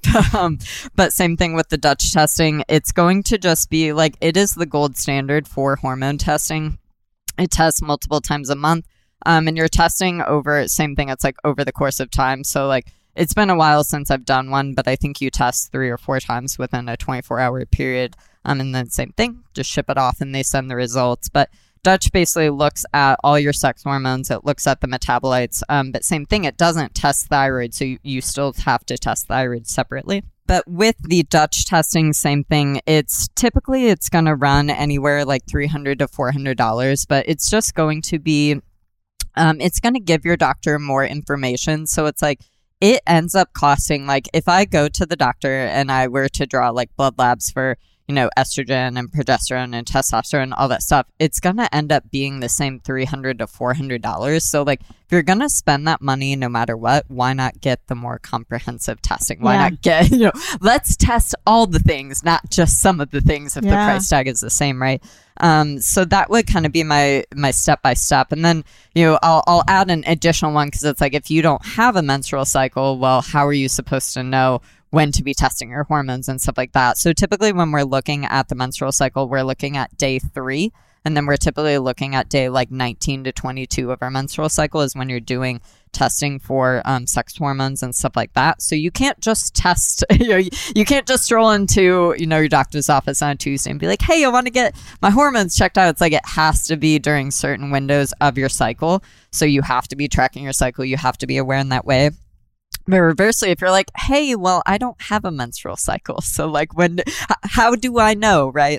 But same thing with the Dutch testing. It's going to just be it is the gold standard for hormone testing. It tests multiple times a month. And you're testing over, same thing, it's over the course of time. So it's been a while since I've done one, but I think you test 3 or 4 times within a 24-hour period. And then same thing, just ship it off and they send the results. But Dutch basically looks at all your sex hormones. It looks at the metabolites. But same thing, it doesn't test thyroid. So you still have to test thyroid separately. But with the Dutch testing, same thing. It's going to run anywhere $300 to $400, but it's just going to be, it's going to give your doctor more information. So it's it ends up costing, if I go to the doctor and I were to draw blood labs for, estrogen and progesterone and testosterone, all that stuff, it's going to end up being the same $300 to $400. So if you're going to spend that money no matter what, why not get the more comprehensive testing? Why not get, let's test all the things, not just some of the things if the price tag is the same, right? So that would kind of be my step-by-step. And then, I'll add an additional one because it's if you don't have a menstrual cycle, well, how are you supposed to know when to be testing your hormones and stuff like that? So typically when we're looking at the menstrual cycle, we're looking at day 3. And then we're typically looking at day like 19 to 22 of our menstrual cycle is when you're doing testing for sex hormones and stuff like that. So you can't just test, you can't just stroll into, your doctor's office on a Tuesday and be like, hey, I want to get my hormones checked out. It's like it has to be during certain windows of your cycle. So you have to be tracking your cycle. You have to be aware in that way. But reversely, if you're like, hey, well, I don't have a menstrual cycle. So like how do I know, right?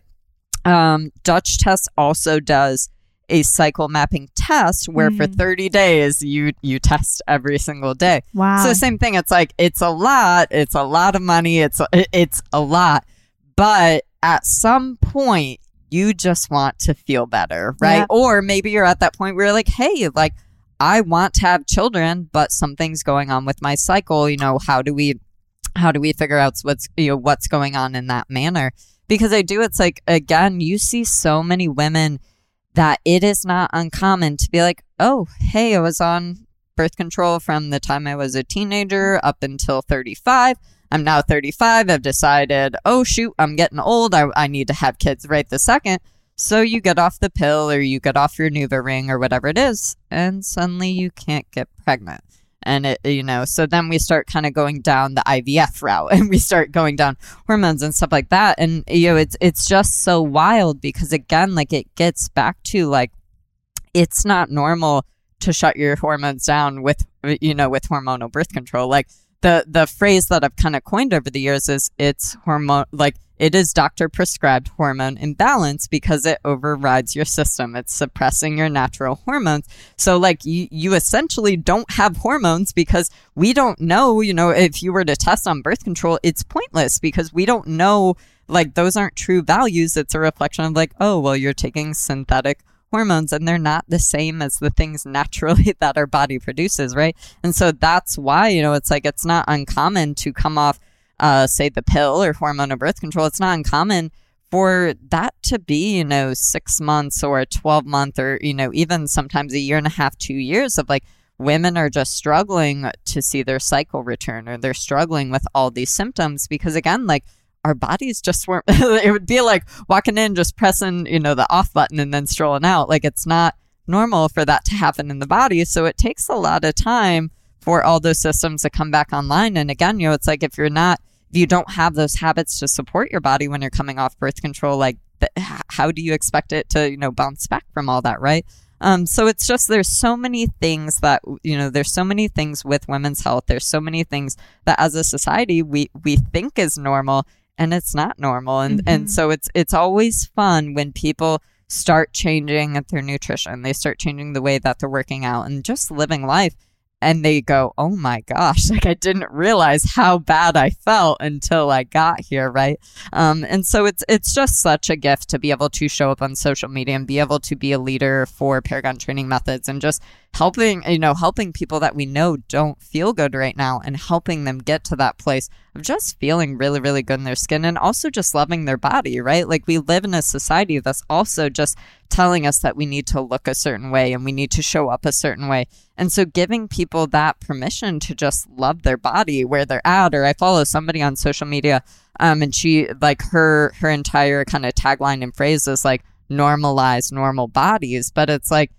Dutch Test also does a cycle mapping test where for 30 days you test every single day. Wow. So same thing. It's like, it's a lot of money. It's a lot, but at some point you just want to feel better, right? Yep. Or maybe you're at that point where you're like, hey, like I want to have children, but something's going on with my cycle. How do we figure out what's going on in that manner? Because it's like, again, you see so many women that it is not uncommon to be like, oh, hey, I was on birth control from the time I was a teenager up until 35. I'm now 35. I've decided, oh, shoot, I'm getting old. I need to have kids right this second. So you get off the pill or you get off your NuvaRing or whatever it is, and suddenly you can't get pregnant. And so then we start kind of going down the IVF route and we start going down hormones and stuff like that. And, it's just so wild because again, like it gets back to like, it's not normal to shut your hormones down with hormonal birth control. Like the phrase that I've kind of coined over the years is it's hormone, like it is doctor prescribed hormone imbalance because it overrides your system. It's suppressing your natural hormones. So like you essentially don't have hormones because we don't know, if you were to test on birth control, it's pointless because we don't know, like those aren't true values. It's a reflection of like, oh, well, you're taking synthetic hormones and they're not the same as the things naturally that our body produces, right? And so that's why, it's like it's not uncommon to come off say the pill or hormonal birth control. It's not uncommon for that to be, 6 months or a 12-month or, even sometimes a year and a half, 2 years of like women are just struggling to see their cycle return or they're struggling with all these symptoms because again, like our bodies just weren't, it would be like walking in, just pressing, the off button and then strolling out. Like it's not normal for that to happen in the body. So it takes a lot of time for all those systems to come back online. And again, it's like if you don't have those habits to support your body when you're coming off birth control, like how do you expect it to, bounce back from all that, right? So it's just, there's so many things that, there's so many things with women's health. There's so many things that as a society, we think is normal and it's not normal. And so it's always fun when people start changing their nutrition. They start changing the way that they're working out and just living life. And they go, oh my gosh, like I didn't realize how bad I felt until I got here, right? And so it's just such a gift to be able to show up on social media and be able to be a leader for Paragon Training Methods and just helping people that we know don't feel good right now and helping them get to that place of just feeling really, really good in their skin and also just loving their body, right? Like we live in a society that's also just telling us that we need to look a certain way and we need to show up a certain way. And so giving people that permission to just love their body where they're at, or I follow somebody on social media and she like her entire kind of tagline and phrase is like normalize normal bodies. But it's like,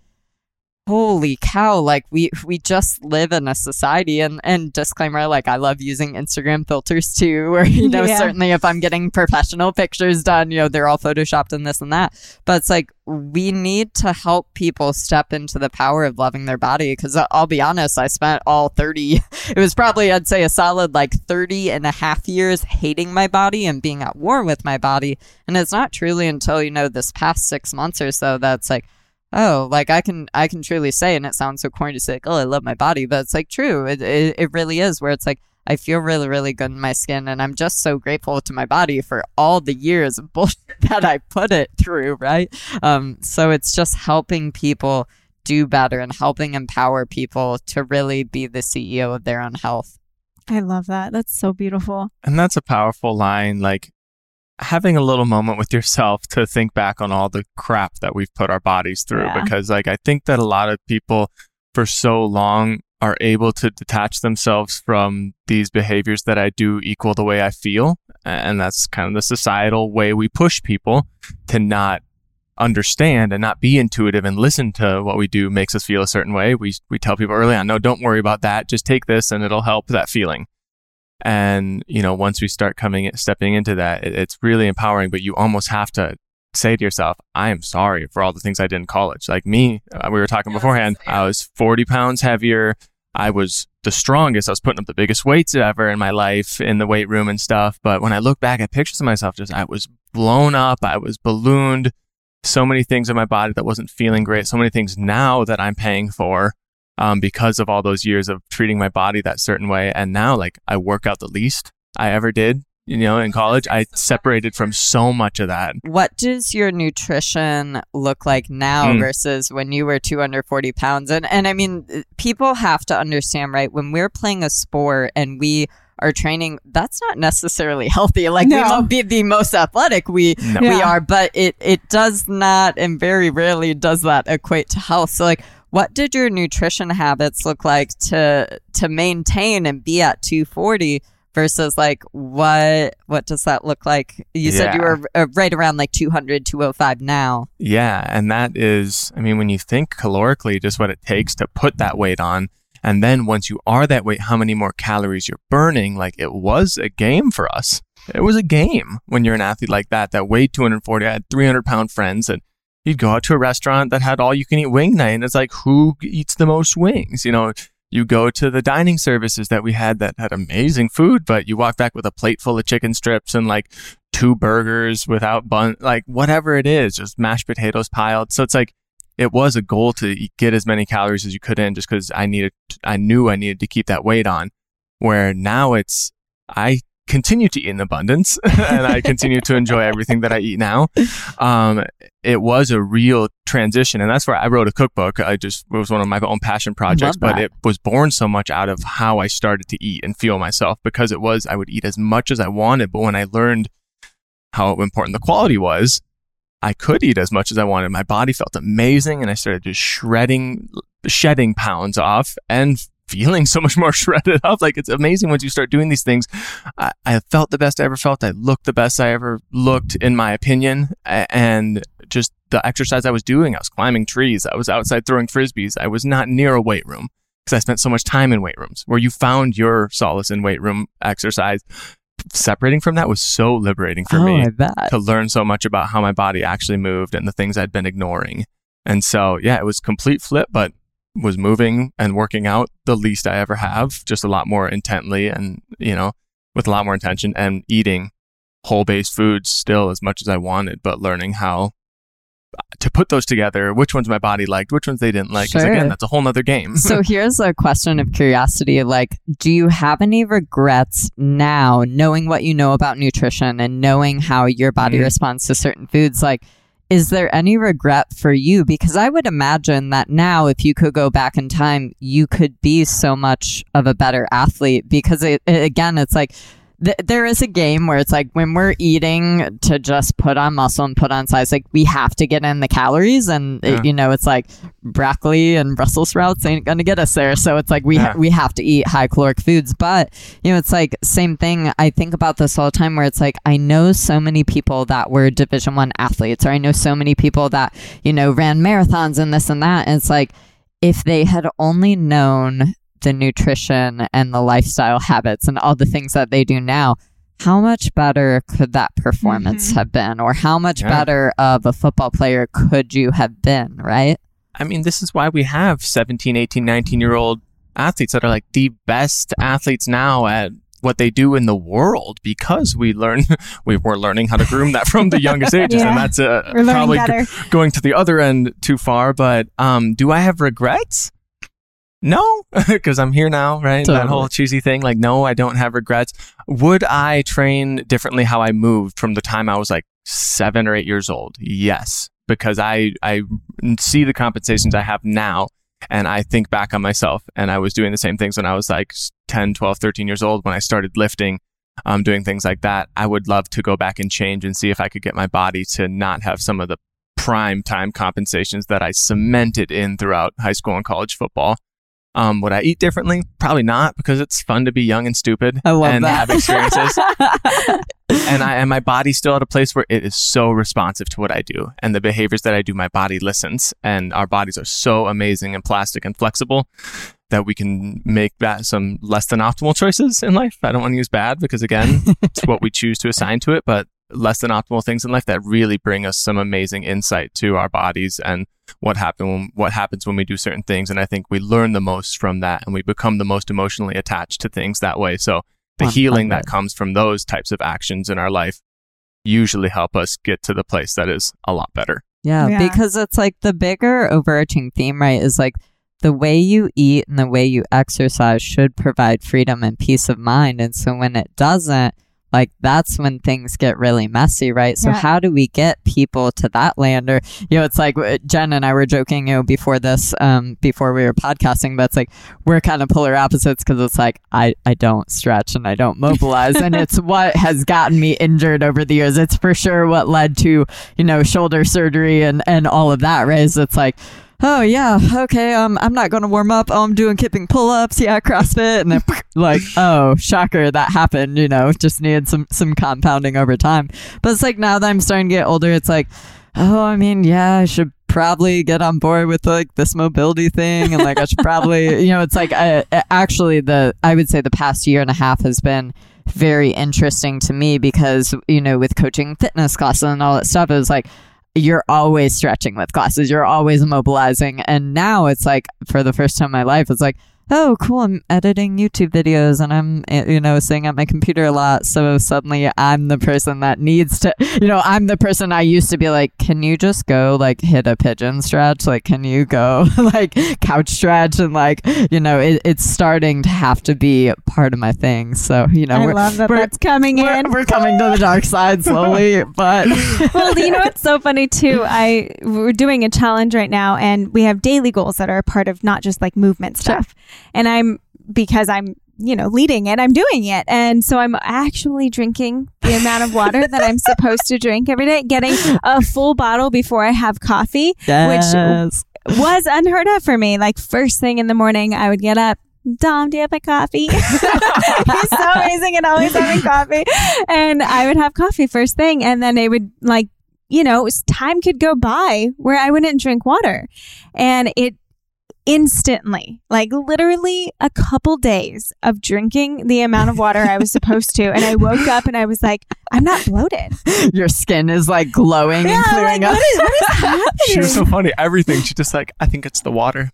holy cow, like we just live in a society and disclaimer, like I love using Instagram filters too, or, certainly if I'm getting professional pictures done, they're all photoshopped and this and that. But it's like, we need to help people step into the power of loving their body. Cause I'll be honest, I spent all 30, it was probably, I'd say a solid like 30 and a half years hating my body and being at war with my body. And it's not truly until, this past 6 months or so that's like, oh, like I can truly say, and it sounds so corny to say, like, oh, I love my body, but it's like true. It really is where it's like, I feel really, really good in my skin. And I'm just so grateful to my body for all the years of bullshit that I put it through. Right. So it's just helping people do better and helping empower people to really be the CEO of their own health. I love that. That's so beautiful. And that's a powerful line. Like, having a little moment with yourself to think back on all the crap that we've put our bodies through, because like I think that a lot of people for so long are able to detach themselves from these behaviors that I do equal the way I feel. And that's kind of the societal way we push people to not understand and not be intuitive and listen to what we do makes us feel a certain way. We tell people early on, no, don't worry about that. Just take this and it'll help that feeling. And, once we start stepping into that, it's really empowering, but you almost have to say to yourself, I am sorry for all the things I did in college. Like me, we were talking beforehand, I was 40 pounds heavier. I was the strongest. I was putting up the biggest weights ever in my life in the weight room and stuff. But when I look back at pictures of myself, I was blown up. I was ballooned. So many things in my body that wasn't feeling great. So many things now that I'm paying for because of all those years of treating my body that certain way. And now, I work out the least I ever did. In college, I separated from so much of that. What does your nutrition look like now versus when you were 240 pounds? And I mean, people have to understand, right? When we're playing a sport and we are training, that's not necessarily healthy. We won't be the most athletic we are, but it does not, and very rarely does that equate to health. So what did your nutrition habits look like to maintain and be at 240 versus what does that look like? You said you were right around 200, 205 now. Yeah. And that is, when you think calorically, just what it takes to put that weight on. And then once you are that weight, how many more calories you're burning, it was a game for us. It was a game when you're an athlete like that weighed 240. I had 300-pound friends and you'd go out to a restaurant that had all you can eat wing night. And it's who eats the most wings? You go to the dining services that we had that had amazing food, but you walk back with a plate full of chicken strips and 2 burgers without bun, whatever it is, just mashed potatoes piled. So it's it was a goal to get as many calories as you could in just because I knew I needed to keep that weight on. Where now I continue to eat in abundance and I continue to enjoy everything that I eat now. It was a real transition, and that's where I wrote a cookbook. It was one of my own passion projects, but it was born so much out of how I started to eat and feel myself, because I would eat as much as I wanted, but when I learned how important the quality was, I could eat as much as I wanted. My body felt amazing, and I started just shedding pounds off and feeling so much more shredded up. It's amazing once you start doing these things. I felt the best I ever felt. I looked the best I ever looked, in my opinion. And just the exercise I was doing, I was climbing trees. I was outside throwing frisbees. I was not near a weight room because I spent so much time in weight rooms where you found your solace in weight room exercise. Separating from that was so liberating for me to learn so much about how my body actually moved and the things I'd been ignoring. And so, it was complete flip, but was moving and working out the least I ever have, just a lot more intently and, with a lot more intention, and eating whole-based foods still as much as I wanted, but learning how to put those together, which ones my body liked, which ones they didn't like. Because again, that's a whole nother game. So here's a question of curiosity. Do you have any regrets now, knowing what you know about nutrition and knowing how your body responds to certain foods? Is there any regret for you? Because I would imagine that now, if you could go back in time, you could be so much of a better athlete, because again, it's there is a game where it's when we're eating to just put on muscle and put on size, we have to get in the calories, and it's broccoli and Brussels sprouts ain't gonna get us there. So it's we have to eat high caloric foods. But it's same thing. I think about this all the time, where it's I know so many people that were Division I athletes, or I know so many people that ran marathons and this and that, and it's if they had only known the nutrition and the lifestyle habits and all the things that they do now, how much better could that performance have been? Or how much better of a football player could you have been, right? This is why we have 17, 18, 19-year-old athletes that are the best athletes now at what they do in the world, because we were learning how to groom that from the youngest ages. And that's probably going to the other end too far. But do I have regrets? No, because I'm here now, right? Totally. That whole cheesy thing. No, I don't have regrets. Would I train differently how I moved from the time I was 7 or 8 years old? Yes, because I see the compensations I have now, and I think back on myself, and I was doing the same things when I was 10, 12, 13 years old when I started lifting, doing things like that. I would love to go back and change and see if I could get my body to not have some of the prime time compensations that I cemented in throughout high school and college football. Would I eat differently? Probably not, because it's fun to be young and stupid and have experiences. and my body's still at a place where it is so responsive to what I do, and the behaviors that I do, my body listens, and our bodies are so amazing and plastic and flexible that we can make that some less than optimal choices in life. I don't want to use bad because, again, it's what we choose to assign to it, but less than optimal things in life that really bring us some amazing insight to our bodies and what happens when we do certain things. And I think we learn the most from that, and we become the most emotionally attached to things that way. So the healing that comes from those types of actions in our life usually help us get to the place that is a lot better. Yeah, because it's like the bigger overarching theme, right, is like the way you eat and the way you exercise should provide freedom and peace of mind. And so when it doesn't, like, that's when things get really messy, right? So how do we get people to that land? Or, it's like Jen and I were joking, before this, before we were podcasting, but it's like we're kind of polar opposites, because it's like I don't stretch and I don't mobilize. And it's what has gotten me injured over the years. It's for sure what led to, shoulder surgery and all of that, right? So it's like, oh yeah, okay, I'm not going to warm up. Oh, I'm doing kipping pull-ups, CrossFit, and then like, oh, shocker, that happened, just needed some compounding over time. But it's like, now that I'm starting to get older, it's like, oh, I mean, yeah, I should probably get on board with like this mobility thing, and like I should probably, it's like, I would say the past year and a half has been very interesting to me, because, with coaching fitness classes and all that stuff, it was like, you're always stretching with classes, you're always mobilizing. And now it's like, for the first time in my life, it's like, oh, cool, I'm editing YouTube videos and I'm, sitting at my computer a lot. So suddenly I'm the person that needs to, I'm the person I used to be like, can you just go like hit a pigeon stretch? Like, can you go like couch stretch? And like, it's starting to have to be part of my thing. So, I love that that's coming in. We're coming to the dark side slowly, but. Well, it's so funny too. We're doing a challenge right now, and we have daily goals that are a part of not just like movement stuff. And because I'm leading it, I'm doing it. And so I'm actually drinking the amount of water that I'm supposed to drink every day, getting a full bottle before I have coffee, which was unheard of for me. Like, first thing in the morning, I would get up. Dom, do you have my coffee? He's so amazing and always having coffee. And I would have coffee first thing. And then it would time could go by where I wouldn't drink water. And it instantly, like literally a couple days of drinking the amount of water I was supposed to. And I woke up and I was like, I'm not bloated. Your skin is like glowing and clearing up. What is happening? She was so funny. Everything. She's just like, I think it's the water.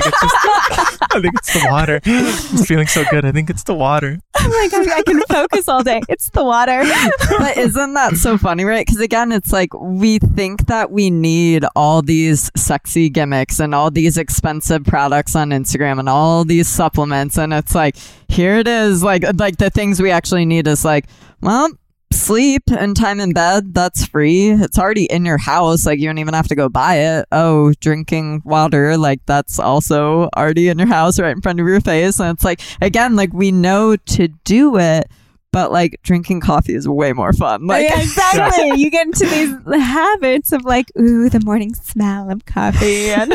I think it's the water. I'm feeling so good. I think it's the water. I'm like, I can focus all day. It's the water. But isn't that so funny, right? Because again, it's like we think that we need all these sexy gimmicks and all these expensive products on Instagram and all these supplements. And it's like, here it is. Like the things we actually need is like, well, sleep and time in bed, that's free. It's already in your house. Like, you don't even have to go buy it. Oh, drinking water, like that's also already in your house right in front of your face. And it's like, again, like we know to do it, but like drinking coffee is way more fun. Like, yeah, exactly. You get into these habits of like, ooh, the morning smell of coffee. And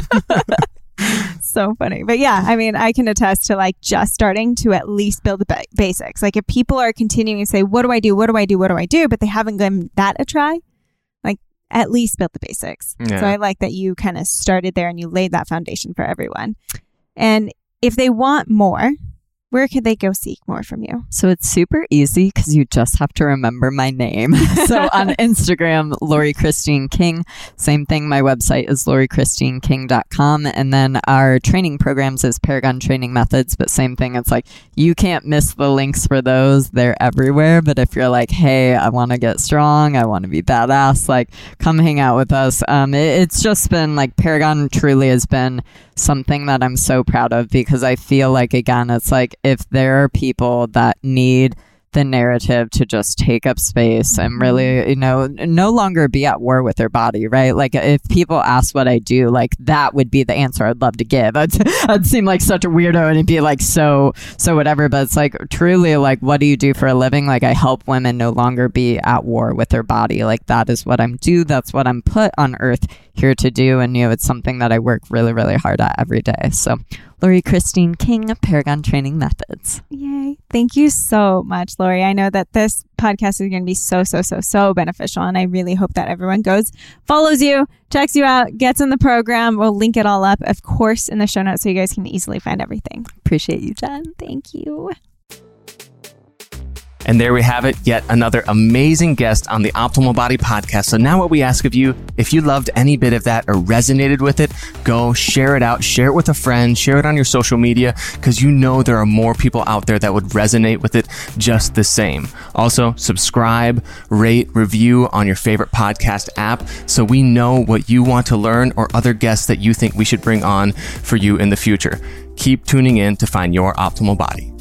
so funny. But yeah, I mean, I can attest to like just starting to at least build the basics. Like, if people are continuing to say, what do I do? What do I do? What do I do? But they haven't given that a try, like at least build the basics. Yeah. So I like that you kind of started there and you laid that foundation for everyone. And if they want more, where could they go seek more from you? So it's super easy because you just have to remember my name. So on Instagram, Lori Christine King. Same thing. My website is lorichristineking.com. And then our training programs is Paragon Training Methods. But same thing. It's like you can't miss the links for those. They're everywhere. But if you're like, hey, I want to get strong, I want to be badass, like come hang out with us. It's just been like Paragon truly has been something that I'm so proud of, because I feel like, again, it's like if there are people that need the narrative to just take up space and really, no longer be at war with their body, right? Like if people ask what I do, like that would be the answer I'd love to give. I'd seem like such a weirdo and it'd be like so whatever, but it's like truly like, what do you do for a living? Like I help women no longer be at war with their body. Like that is what I'm do. That's what I'm put on earth here to do. And, it's something that I work really, really hard at every day. So Lori Christine King of Paragon Training Methods. Yay. Thank you so much, Lori. I know that this podcast is going to be so beneficial. And I really hope that everyone goes, follows you, checks you out, gets in the program. We'll link it all up, of course, in the show notes so you guys can easily find everything. Appreciate you, Jen. Thank you. And there we have it, yet another amazing guest on the Optimal Body Podcast. So now what we ask of you, if you loved any bit of that or resonated with it, go share it out, share it with a friend, share it on your social media, because there are more people out there that would resonate with it just the same. Also, subscribe, rate, review on your favorite podcast app so we know what you want to learn or other guests that you think we should bring on for you in the future. Keep tuning in to find your optimal body.